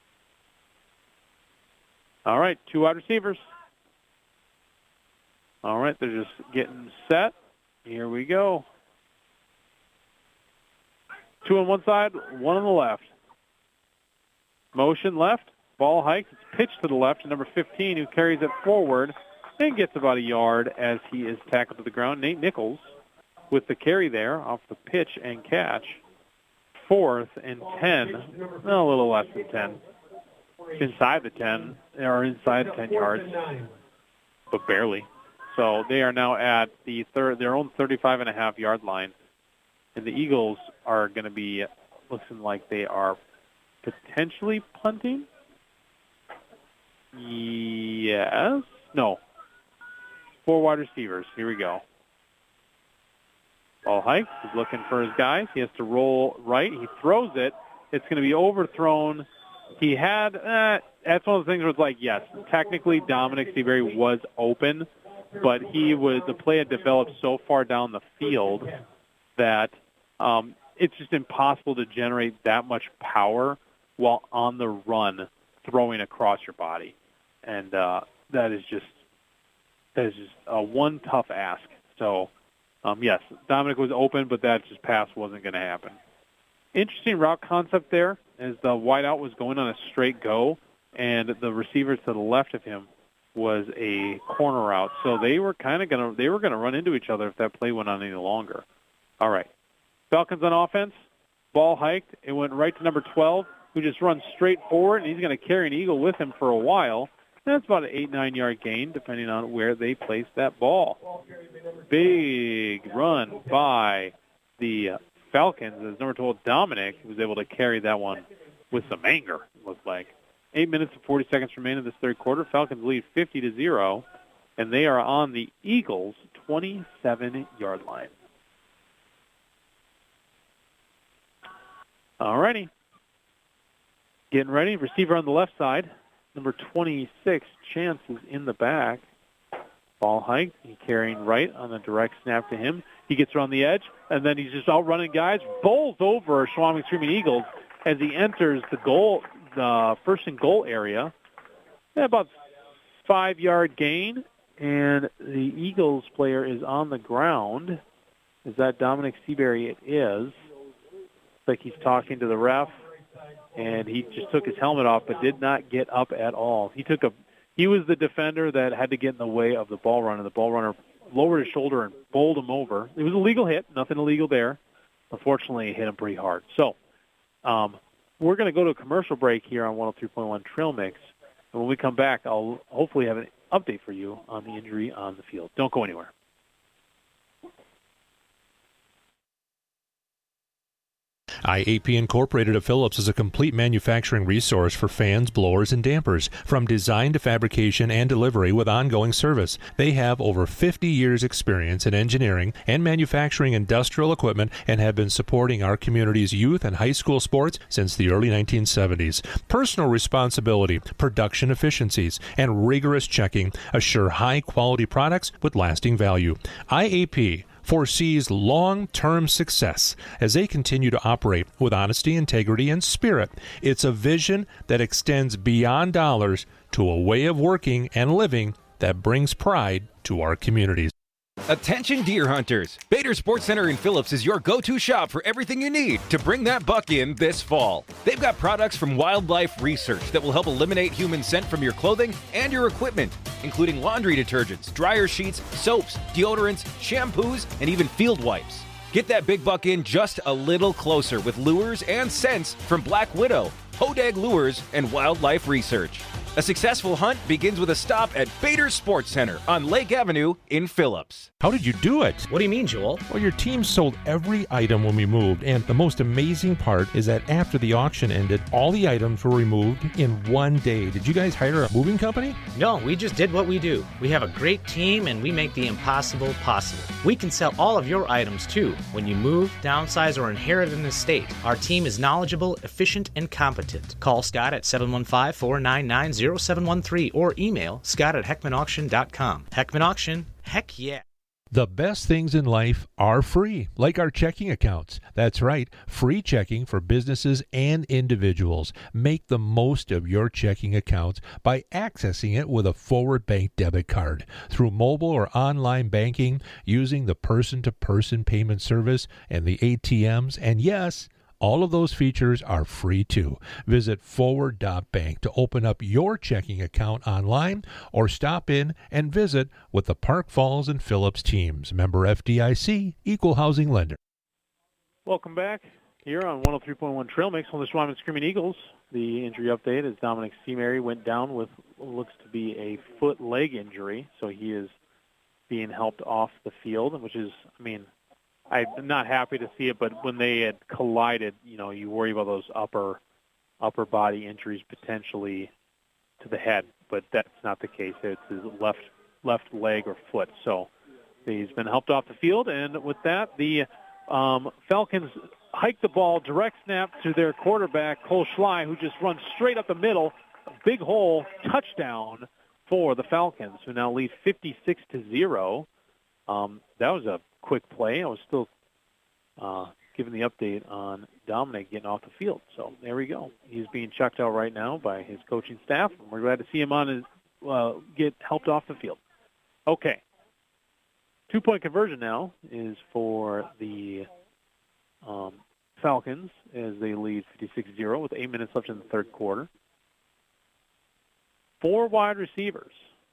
All right, two wide receivers. All right, they're just getting set. Here we go. Two on one side, one on the left. Motion left. Ball hikes. It's pitched to the left to number fifteen, who carries it forward and gets about a yard as he is tackled to the ground. Nate Nichols with the carry there off the pitch and catch. Fourth and ten. No, a little less than ten. Inside the ten, or inside ten yards, but barely. So they are now at the third, their own thirty-five and a half yard line. And the Eagles are going to be looking like they are potentially punting. Yes. No. Four wide receivers. Here we go. Ball hikes. He's looking for his guys. He has to roll right. He throws it. It's going to be overthrown. He had, uh, that's one of the things where it's like, yes, technically Dominic Seabury was open, but he was, the play had developed so far down the field that Um, it's just impossible to generate that much power while on the run throwing across your body. And uh, that is just that is just uh, one tough ask. So, um, yes, Dominic was open, but that just pass wasn't going to happen. Interesting route concept there as the wideout was going on a straight go, and the receiver to the left of him was a corner route. So they were kind of going to they were going to run into each other if that play went on any longer. All right. Falcons on offense. Ball hiked. It went right to number twelve, who just runs straight forward, and he's going to carry an Eagle with him for a while. That's about an eight, nine-yard gain, depending on where they place that ball. Big run by the Falcons as number twelve, Dominic, was able to carry that one with some anger, it looked like. Eight minutes and forty seconds remain in this third quarter. Falcons lead fifty to zero, and they are on the Eagles' twenty-seven-yard line. All righty. Getting ready. Receiver on the left side. Number twenty-six, Chance, is in the back. Ball hiked. He's carrying right on the direct snap to him. He gets around the edge, and then he's just outrunning guys. Bowls over Squamish Screaming Eagles as he enters the goal, the first and goal area. About five-yard gain, and the Eagles player is on the ground. Is that Dominic Seabury? It is. Looks like he's talking to the ref. And he just took his helmet off but did not get up at all. He took a he was the defender that had to get in the way of the ball runner. The ball runner lowered his shoulder and bowled him over. It was a legal hit, nothing illegal there. Unfortunately, it hit him pretty hard. So um, we're going to go to a commercial break here on one oh three point one Trail Mix. And when we come back, I'll hopefully have an update for you on the injury on the field. Don't go anywhere. I A P Incorporated of Phillips is a complete manufacturing resource for fans, blowers, and dampers, from design to fabrication and delivery with ongoing service. They have over fifty years experience in engineering and manufacturing industrial equipment and have been supporting our community's youth and high school sports since the early nineteen seventies. Personal responsibility, production efficiencies, and rigorous checking assure high-quality products with lasting value. I A P foresees long-term success as they continue to operate with honesty, integrity, and spirit. It's a vision that extends beyond dollars to a way of working and living that brings pride to our communities. Attention deer hunters! Bader Sports Center in Phillips is your go-to shop for everything you need to bring that buck in this fall. They've got products from Wildlife Research that will help eliminate human scent from your clothing and your equipment, including laundry detergents, dryer sheets, soaps, deodorants, shampoos, and even field wipes. Get that big buck in just a little closer with lures and scents from Black Widow, Hodag Lures, and Wildlife Research. A successful hunt begins with a stop at Bader Sports Center on Lake Avenue in Phillips. How did you do it? What do you mean, Joel? Well, your team sold every item when we moved, and the most amazing part is that after the auction ended, all the items were removed in one day. Did you guys hire a moving company? No, we just did what we do. We have a great team, and we make the impossible possible. We can sell all of your items, too. When you move, downsize, or inherit an estate, our team is knowledgeable, efficient, and competent. Call Scott at seven one five, four nine nine, zero seven one three or email scott at heckman auction dot com. Heckman Auction, heck yeah. The best things in life are free, like our checking accounts. That's right, free checking for businesses and individuals. Make the most of your checking accounts by accessing it with a Forward Bank debit card through mobile or online banking, using the person-to-person payment service and the A T Ms, and yes, all of those features are free too. Visit forward dot bank to open up your checking account online or stop in and visit with the Park Falls and Phillips teams. Member F D I C, Equal Housing Lender. Welcome back here on one oh three point one Trail Mix on the Squamish Screaming Eagles. The injury update is Dominic Seabury went down with what looks to be a foot-leg injury, so he is being helped off the field, which is, I mean, I'm not happy to see it, but when they had collided, you know, you worry about those upper upper body injuries potentially to the head, but that's not the case. It's his left left leg or foot. So he's been helped off the field, and with that, the um, Falcons hike the ball, direct snap to their quarterback, Cole Schley, who just runs straight up the middle, a big hole, touchdown for the Falcons, who now lead fifty-six to zero. Um, that was a quick play. I was still uh, giving the update on Dominic getting off the field. So there we go. He's being checked out right now by his coaching staff, and we're glad to see him on his uh, get helped off the field. Okay. Two-point conversion now is for the um, Falcons as they lead fifty-six zero with eight minutes left in the third quarter. Four wide receivers.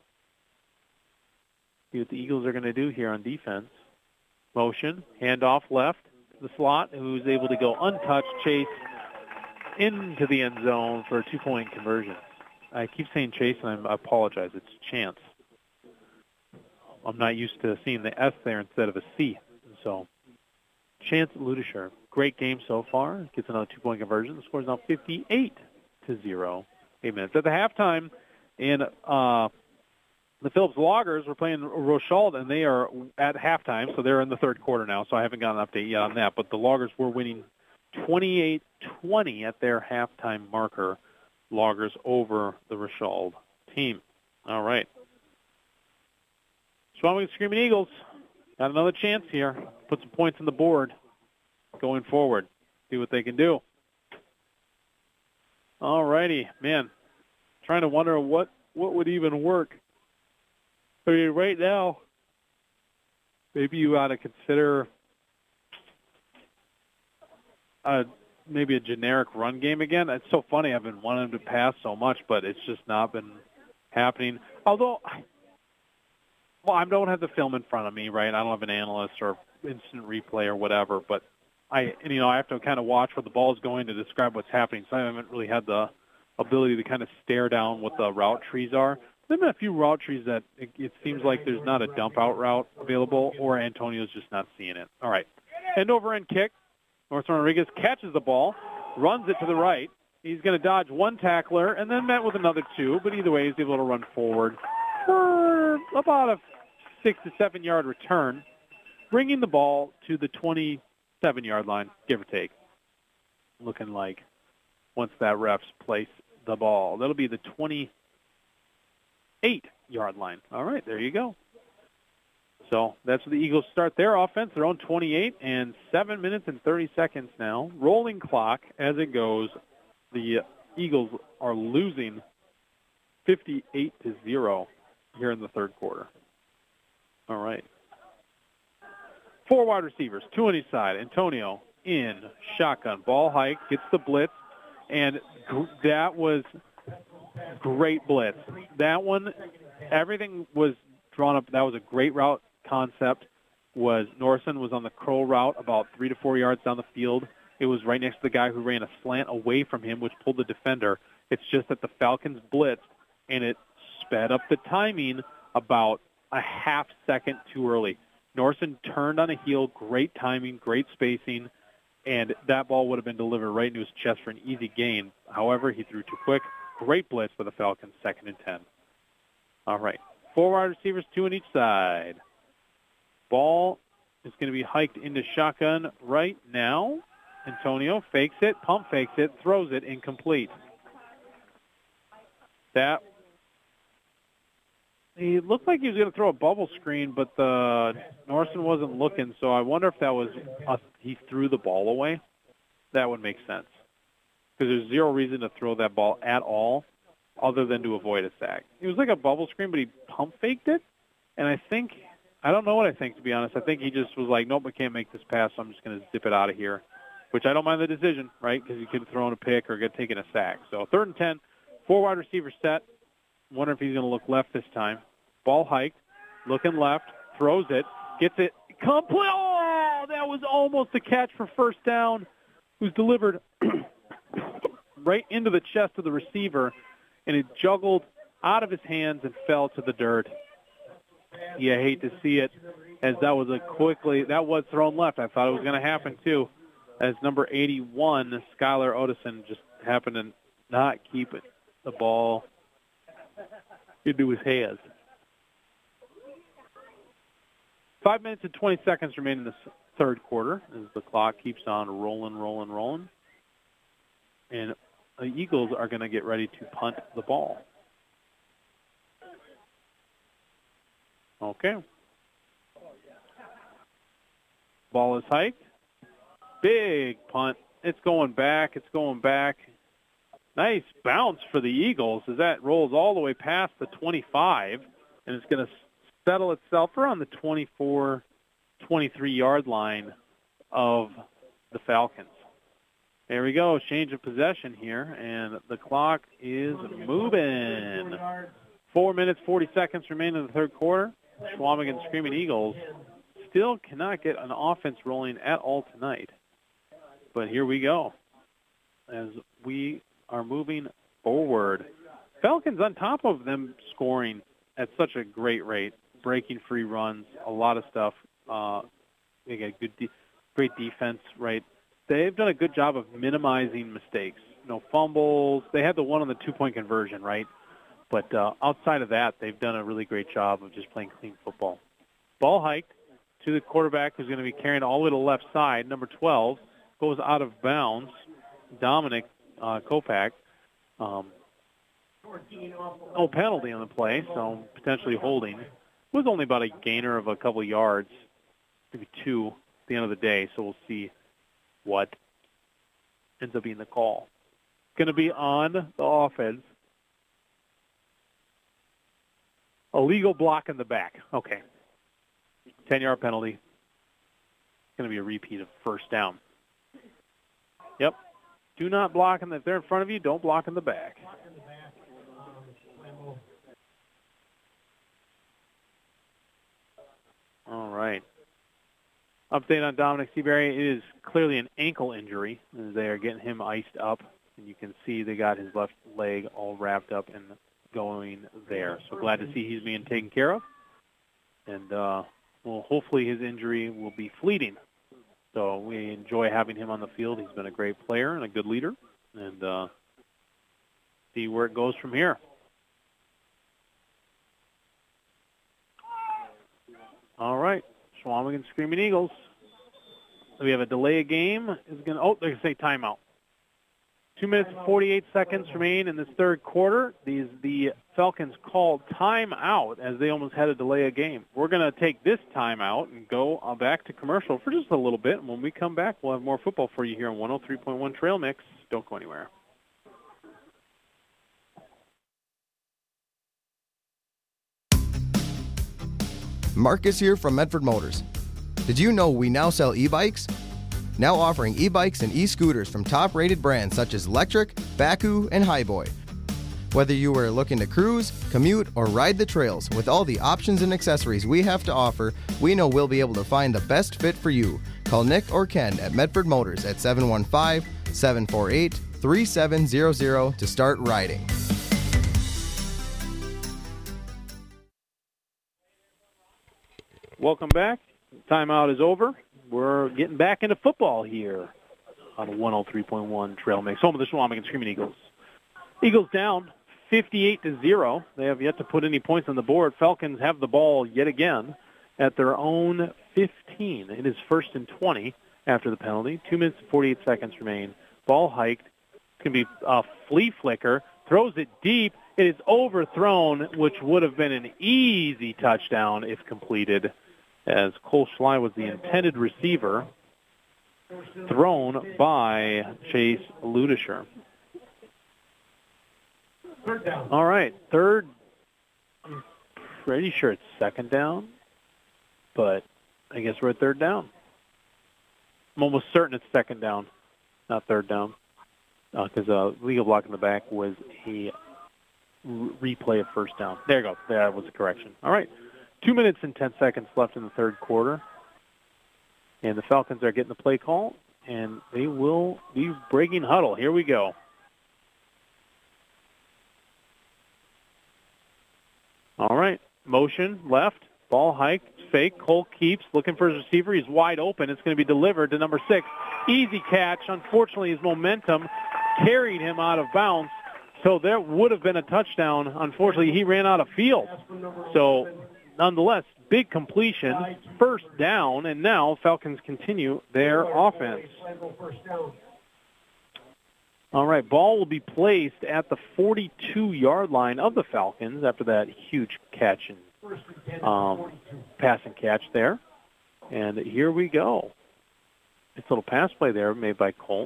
See what the Eagles are going to do here on defense. Motion, handoff left, the slot, who's able to go untouched, chase into the end zone for a two-point conversion. I keep saying chase, and I apologize. It's chance. I'm not used to seeing the S there instead of a C. So, Chance Ludisher, great game so far. Gets another two-point conversion. The score is now fifty-eight to zero. Eight minutes at the halftime, and uh, the Phillips Loggers were playing Rochelle, and they are at halftime, so they're in the third quarter now. So I haven't got an update yet on that. But the Loggers were winning twenty-eight twenty at their halftime marker. Loggers over the Rochelle team. All right. Swami Screaming Eagles got another chance here. Put some points on the board going forward. See what they can do. All righty, man. Trying to wonder what, what would even work. I mean, right now, maybe you ought to consider a, maybe a generic run game again. It's so funny. I've been wanting to pass so much, but it's just not been happening. Although, well, I don't have the film in front of me, right? I don't have an analyst or instant replay or whatever, but I, you know, I have to kind of watch where the ball is going to describe what's happening. So I haven't really had the ability to kind of stare down what the route trees are. There have been a few route trees that it, it seems like there's not a dump out route available, or Antonio's just not seeing it. All right, end over end kick. Northern Rodriguez catches the ball, runs it to the right. He's going to dodge one tackler and then met with another two, but either way, he's able to run forward for about a six to seven yard return, bringing the ball to the twenty-seven yard line, give or take. Looking like once that refs place the ball, that'll be the twenty-eight yard line. All right, there you go. So that's where the Eagles start their offense. Their own twenty-eight and seven minutes and thirty seconds now. Rolling clock as it goes. The Eagles are losing fifty-eight to zero here in the third quarter. All right. Four wide receivers, two on each side. Antonio in shotgun. Ball hike, gets the blitz, and that was great blitz. That one, everything was drawn up. That was a great route concept. Was Norson was on the curl route about three to four yards down the field. It was right next to the guy who ran a slant away from him, which pulled the defender. It's just that the Falcons blitzed, and it sped up the timing about a half second too early. Norson turned on a heel, great timing, great spacing, and that ball would have been delivered right into his chest for an easy gain. However, he threw too quick. Great blitz for the Falcons, second and ten. All right, four wide receivers, two on each side. Ball is going to be hiked into shotgun right now. Antonio fakes it, pump fakes it, throws it, incomplete. That, he looked like he was going to throw a bubble screen, but the Norson wasn't looking, so I wonder if that was a, he threw the ball away. That would make sense, because there's zero reason to throw that ball at all other than to avoid a sack. It was like a bubble screen, but he pump faked it, and I think, I don't know what I think, to be honest. I think he just was like, nope, I can't make this pass, so I'm just going to zip it out of here, which I don't mind the decision, right, because he could have thrown a pick or get taken a sack. So third and ten, four wide receivers set. Wonder if he's going to look left this time. Ball hiked, looking left, throws it, gets it, complete. Oh, that was almost a catch for first down. It was delivered right into the chest of the receiver, and it juggled out of his hands and fell to the dirt. Yeah, I hate to see it, as that was a quickly, that was thrown left. I thought it was going to happen too, as number eighty-one, Skylar Odison, just happened to not keep it, the ball into his hands. Five minutes and twenty seconds remain in the third quarter as the clock keeps on rolling, rolling, rolling. And the Eagles are going to get ready to punt the ball. Okay. Ball is hiked. big punt. It's going back. It's going back. Nice bounce for the Eagles as that rolls all the way past the twenty-five, and it's going to settle itself around the twenty-four, twenty-three-yard line of the Falcons. There we go, change of possession here, and the clock is moving. Four minutes, forty seconds remain in the third quarter. Chequamegon Screaming Eagles still cannot get an offense rolling at all tonight. But here we go as we are moving forward. Falcons on top of them scoring at such a great rate, breaking free runs, a lot of stuff. Uh, they got good, de- great defense, right? They've done a good job of minimizing mistakes. No fumbles. They had the one on the two-point conversion, right? But uh, outside of that, they've done a really great job of just playing clean football. Ball hiked to the quarterback who's going to be carrying all the way to the left side. Number twelve goes out of bounds. Dominic uh, Kopak. Um, no penalty on the play, so potentially holding. It was only about a gainer of a couple yards, maybe two at the end of the day, so we'll see what ends up being the call. Going to be on the offense. Illegal block in the back. Okay. ten-yard penalty. Going to be a repeat of first down. Yep. Do not block in the, if they're in front of you, don't block in the back. All right. Update on Dominic Seabury. It is clearly an ankle injury as they are getting him iced up. And you can see they got his left leg all wrapped up and going there. So glad to see he's being taken care of. And uh, well, hopefully his injury will be fleeting. So we enjoy having him on the field. He's been a great player and a good leader. And uh, see where it goes from here. All right. Chequamegon Screaming Eagles. So we have a delay of game. Is going to, oh, they're going to say timeout. Two minutes and forty-eight seconds remain in this third quarter. These the Falcons called timeout as they almost had a delay of game. We're going to take this timeout and go uh, back to commercial for just a little bit. And when we come back, we'll have more football for you here on one oh three point one Trail Mix. Don't go anywhere. Marcus here from Medford Motors. Did you know we now sell e-bikes? Now offering e-bikes and e-scooters from top-rated brands such as Lectric, Baku, and Highboy. Whether you are looking to cruise, commute, or ride the trails, with all the options and accessories we have to offer, we know we'll be able to find the best fit for you. Call Nick or Ken at Medford Motors at seven one five, seven four eight, three seven zero zero to start riding. Welcome back. Timeout is over. We're getting back into football here on one oh three point one Trail Mix, home of the Chequamegon Screaming Eagles. Eagles down fifty-eight to zero. They have yet to put any points on the board. Falcons have the ball yet again at their own fifteen. It is first and twenty after the penalty. Two minutes and forty-eight seconds remain. Ball hiked. It's going to be a flea flicker. Throws it deep. It is overthrown, which would have been an easy touchdown if completed, as Cole Schley was the intended receiver, thrown by Chase Ludisher. Third down. All right, third. I'm pretty sure it's second down, but I guess we're at third down. I'm almost certain it's second down, not third down, because uh, uh, legal block in the back was a re- replay of first down. There you go. That was a correction. All right. Two minutes and ten seconds left in the third quarter. And the Falcons are getting the play call, and they will be breaking huddle. Here we go. All right. Motion, left, ball hike, fake. Cole keeps looking for his receiver. He's wide open. It's going to be delivered to number six. Easy catch. Unfortunately, his momentum carried him out of bounds. So there would have been a touchdown. Unfortunately, he ran out of field. So nonetheless, big completion, first down, and now Falcons continue their offense. All right, ball will be placed at the forty-two-yard line of the Falcons after that huge catch and um, pass and catch there. And here we go. Nice little pass play there made by Cole.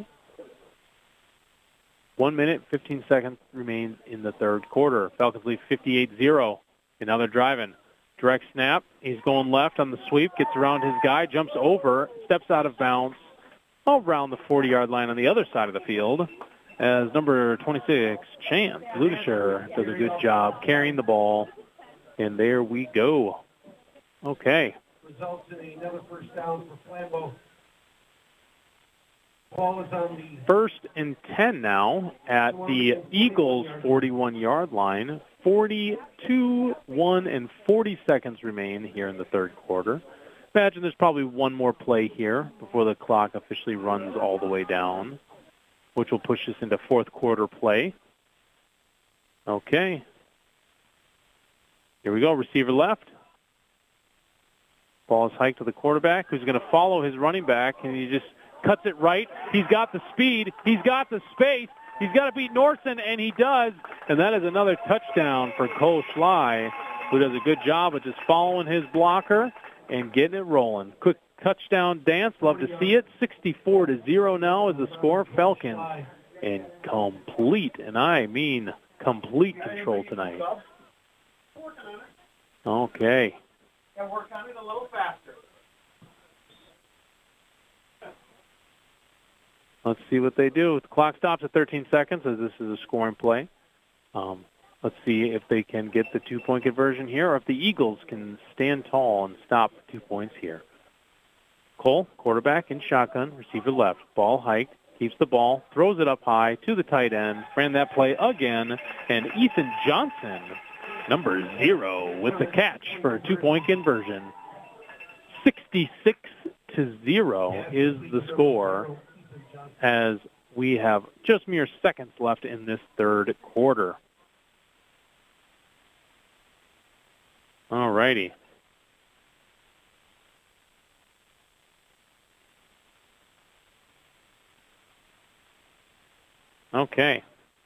One minute, fifteen seconds remains in the third quarter. Falcons lead fifty-eight zero. And now they're driving. Direct snap. He's going left on the sweep, gets around his guy, jumps over, steps out of bounds around the forty-yard line on the other side of the field as number twenty-six, Chance Lutisher, does a good job carrying the ball. And there we go. Okay. Results in another first down for Flambeau. Ball is on the First and ten now at the Eagles' forty-one-yard line. forty-two, one, and forty seconds remain here in the third quarter. Imagine there's probably one more play here before the clock officially runs all the way down, which will push us into fourth quarter play. Okay. Here we go. Receiver left. Ball is hiked to the quarterback, who's going to follow his running back, and he just cuts it right. He's got the speed. He's got the space. He's got to beat Norson, and he does. And that is another touchdown for Cole Schley, who does a good job of just following his blocker and getting it rolling. Quick touchdown dance. Love to see it. sixty-four to zero now is the score. Falcons in complete, and I mean complete control tonight. Okay. and work on it a little faster. Let's see what they do. The clock stops at thirteen seconds as this is a scoring play. Um, let's see if they can get the two-point conversion here or if the Eagles can stand tall and stop two points here. Cole, quarterback in shotgun, receiver left. Ball hiked, keeps the ball, throws it up high to the tight end, ran that play again, and Ethan Johnson, number zero, with the catch for a two-point conversion. sixty-six to zero is the score as we have just mere seconds left in this third quarter. All righty. Okay.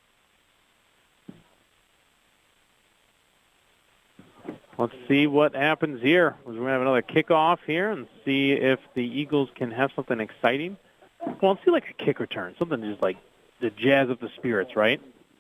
Let's see what happens here. We're going to have another kickoff here and see if the Eagles can have something exciting. Well, let's see like a kick return, something just like to jazz up the spirits, right?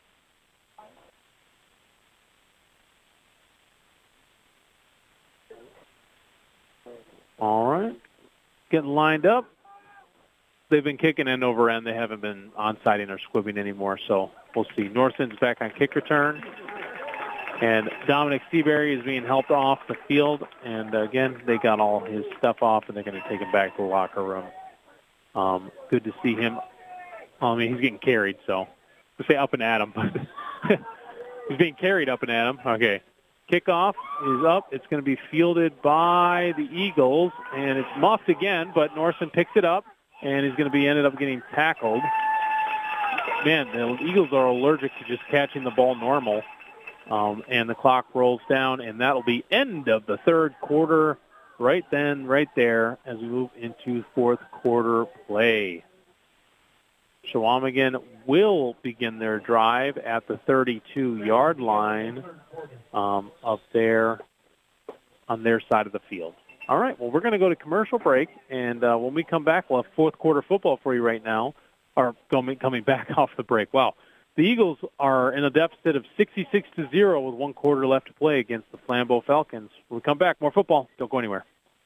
All right. Getting lined up. They've been kicking end over end. They haven't been onsiding or squibbing anymore, so we'll see. Norton's back on kick return. And Dominic Seabury is being helped off the field. And, uh, again, they got all his stuff off, and they're going to take him back to the locker room. Um, good to see him. I mean, he's getting carried, so let's say up and at him. He's being carried up and at him. Okay. Kickoff is up. It's going to be fielded by the Eagles, and it's muffed again, but Norson picks it up, and he's going to be ended up getting tackled. Man, the Eagles are allergic to just catching the ball normal. Um, and the clock rolls down, and that'll be end of the third quarter right then, right there, as we move into fourth quarter play. Shawamigan will begin their drive at the thirty-two-yard line um, up there on their side of the field. All right, well, we're going to go to commercial break, and uh, when we come back, we'll have fourth quarter football for you right now, or coming, coming back off the break. Wow. The Eagles are in a deficit of sixty-six to zero with one quarter left to play against the Flambeau Falcons. When we come back, more football. Don't go anywhere.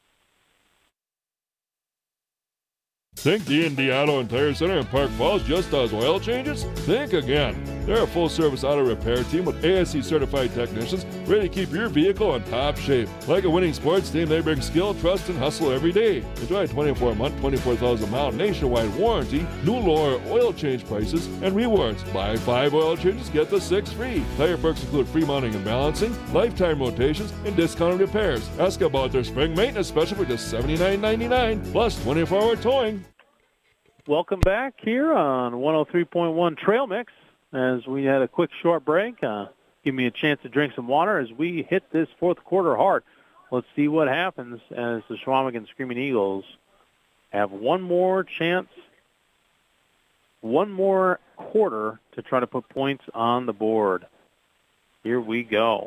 Think the Indy Auto and Tire Center in Park Falls just does oil changes? Think again. They're a full-service auto repair team with A S C-certified technicians ready to keep your vehicle in top shape. Like a winning sports team, they bring skill, trust, and hustle every day. Enjoy a twenty-four month, twenty-four thousand mile nationwide warranty, new lower oil change prices, and rewards. Buy five oil changes, get the six free. Tire perks include free mounting and balancing, lifetime rotations, and discounted repairs. Ask about their spring maintenance special for just seventy-nine ninety-nine, plus twenty-four hour towing. Welcome back here on one oh three point one Trail Mix as we had a quick short break. Uh, give me a chance to drink some water as we hit this fourth quarter hard. Let's see what happens as the Shawamigan Screaming Eagles have one more chance, one more quarter to try to put points on the board. Here we go.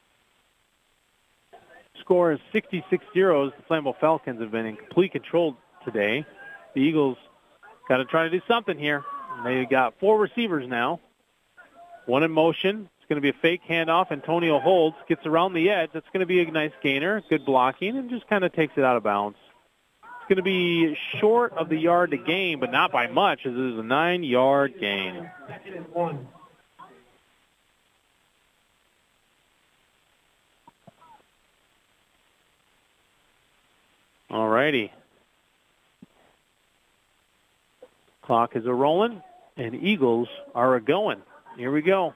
Score is sixty-six zero as the Flambeau Falcons have been in complete control today. The Eagles got to try to do something here. They got four receivers now. One in motion. It's going to be a fake handoff. Antonio holds, gets around the edge. That's going to be a nice gainer, good blocking, and just kind of takes it out of bounds. It's going to be short of the yard to gain, but not by much, as it is a nine-yard gain. Second and one. All righty. Clock is a-rolling, and Eagles are a-going. Here we go.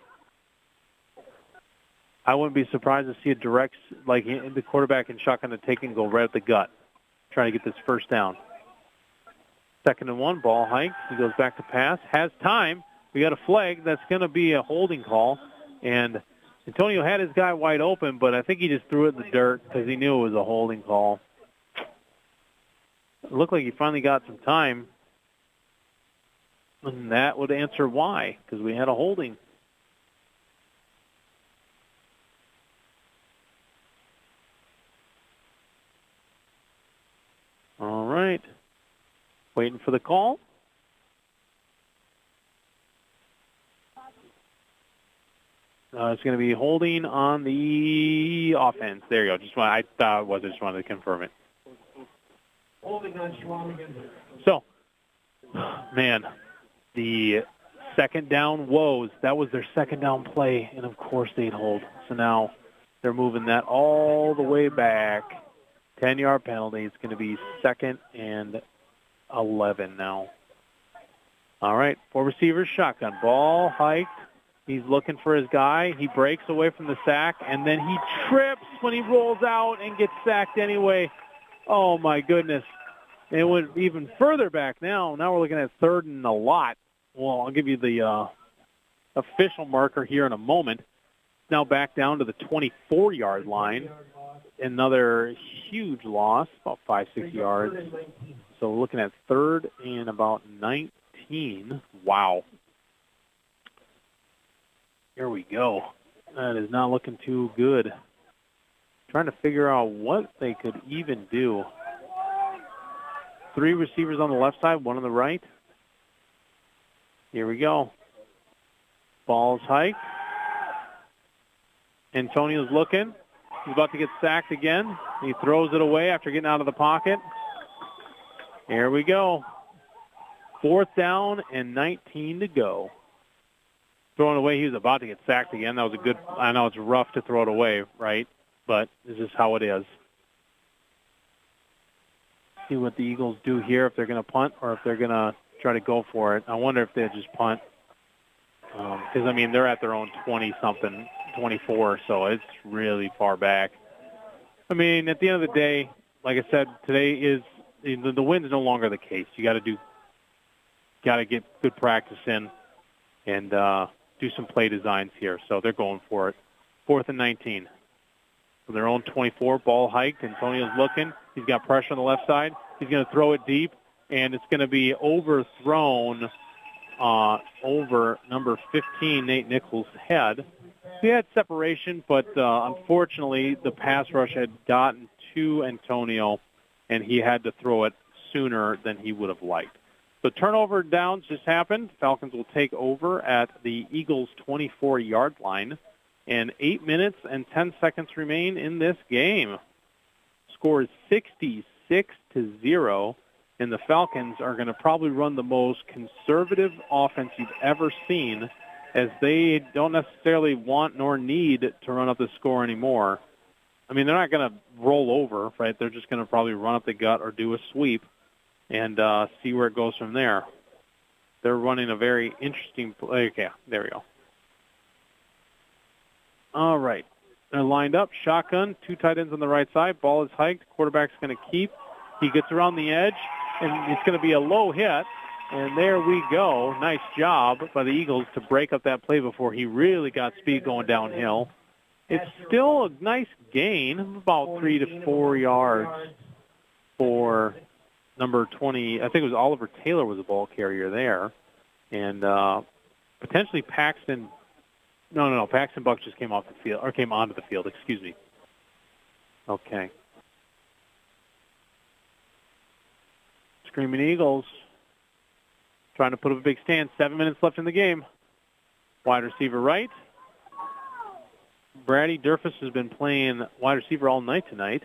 I wouldn't be surprised to see a direct, like the quarterback in shotgun to take and go right at the gut, trying to get this first down. Second and one, ball hikes. He goes back to pass, has time. We got a flag. That's going to be a holding call, and Antonio had his guy wide open, but I think he just threw it in the dirt because he knew it was a holding call. It looked like he finally got some time, and that would answer why, because we had a holding. All right. Waiting for the call. Uh, it's going to be holding on the offense. There you go. Just want, I thought it was. I just wanted to confirm it. Holding on Schwamigan. So, man, the second down woes, that was their second down play, and of course they'd hold. So now they're moving that all the way back. ten-yard penalty. It's going to be second and eleven now. All right, four receivers, shotgun. Ball hiked. He's looking for his guy. He breaks away from the sack, and then he trips when he rolls out and gets sacked anyway. Oh, my goodness. It went even further back now. Now we're looking at third and a lot. Well, I'll give you the uh, official marker here in a moment. Now back down to the twenty-four-yard line. Another huge loss, about five, six yards. So we're looking at third and about nineteen. Wow. Here we go. That is not looking too good. Trying to figure out what they could even do. Three receivers on the left side, one on the right. Here we go. Ball's hiked. Antonio's looking. He's about to get sacked again. He throws it away after getting out of the pocket. Here we go. Fourth down and nineteen to go. Throwing away, he was about to get sacked again. That was a good, I know it's rough to throw it away, right? But this is how it is. See what the Eagles do here, if they're going to punt or if they're going to try to go for it. I wonder if they'll just punt. Because, um, I mean, they're at their own twenty-something, twenty-four, so it's really far back. I mean, at the end of the day, like I said, today is, the, the win is no longer the case. You got to do, got to get good practice in and uh, do some play designs here. So they're going for it. Fourth and nineteen. From their own twenty-four, ball hiked. Antonio's looking. He's got pressure on the left side. He's going to throw it deep, and it's going to be overthrown uh, over number fifteen, Nate Nichols' head. He had separation, but uh, unfortunately the pass rush had gotten to Antonio, and he had to throw it sooner than he would have liked. The turnover downs just happened. Falcons will take over at the Eagles' twenty-four-yard line. And eight minutes and ten seconds remain in this game. Score is sixty-six to zero, and the Falcons are going to probably run the most conservative offense you've ever seen, as they don't necessarily want nor need to run up the score anymore. I mean, they're not going to roll over, right? They're just going to probably run up the gut or do a sweep and uh, see where it goes from there. They're running a very interesting play. Okay, there we go. All right. They're lined up. Shotgun, two tight ends on the right side. Ball is hiked. Quarterback's going to keep. He gets around the edge, and it's going to be a low hit. And there we go. Nice job by the Eagles to break up that play before he really got speed going downhill. It's still a nice gain, about three to four yards for number twenty. I think it was Oliver Taylor was the ball carrier there. And uh, potentially Paxton. No, no, no. Paxton Buck just came off the field, or came onto the field, excuse me. Okay. Screaming Eagles trying to put up a big stand. Seven minutes left in the game. Wide receiver right. Brady Durfus has been playing wide receiver all night tonight.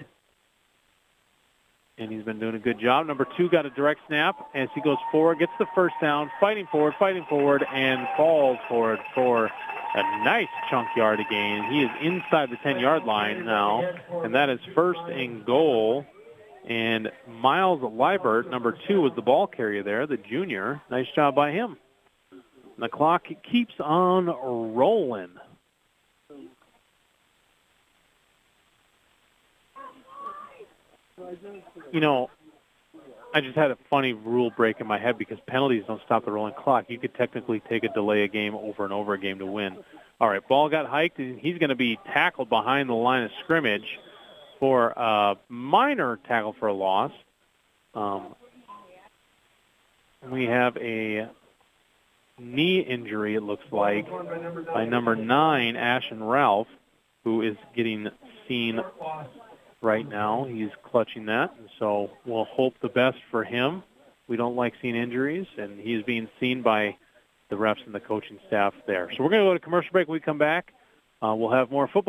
And he's been doing a good job. Number two got a direct snap as he goes forward, gets the first down, fighting forward, fighting forward, and falls forward for a nice chunk yard gain. He is inside the ten-yard line now, and that is first and goal. And Miles Liebert, number two, was the ball carrier there, the junior. Nice job by him. And the clock keeps on rolling. You know, I just had a funny rule break in my head because penalties don't stop the rolling clock. You could technically take a delay a game over and over a game to win. All right, ball got hiked, and he's going to be tackled behind the line of scrimmage for a minor tackle for a loss. Um, we have a knee injury, it looks like, by number nine, Ashton Ralph, who is getting seen right now. He's clutching that, and so we'll hope the best for him. We don't like seeing injuries, and he's being seen by the refs and the coaching staff there. So we're going to go to commercial break. When we come back, uh, we'll have more football.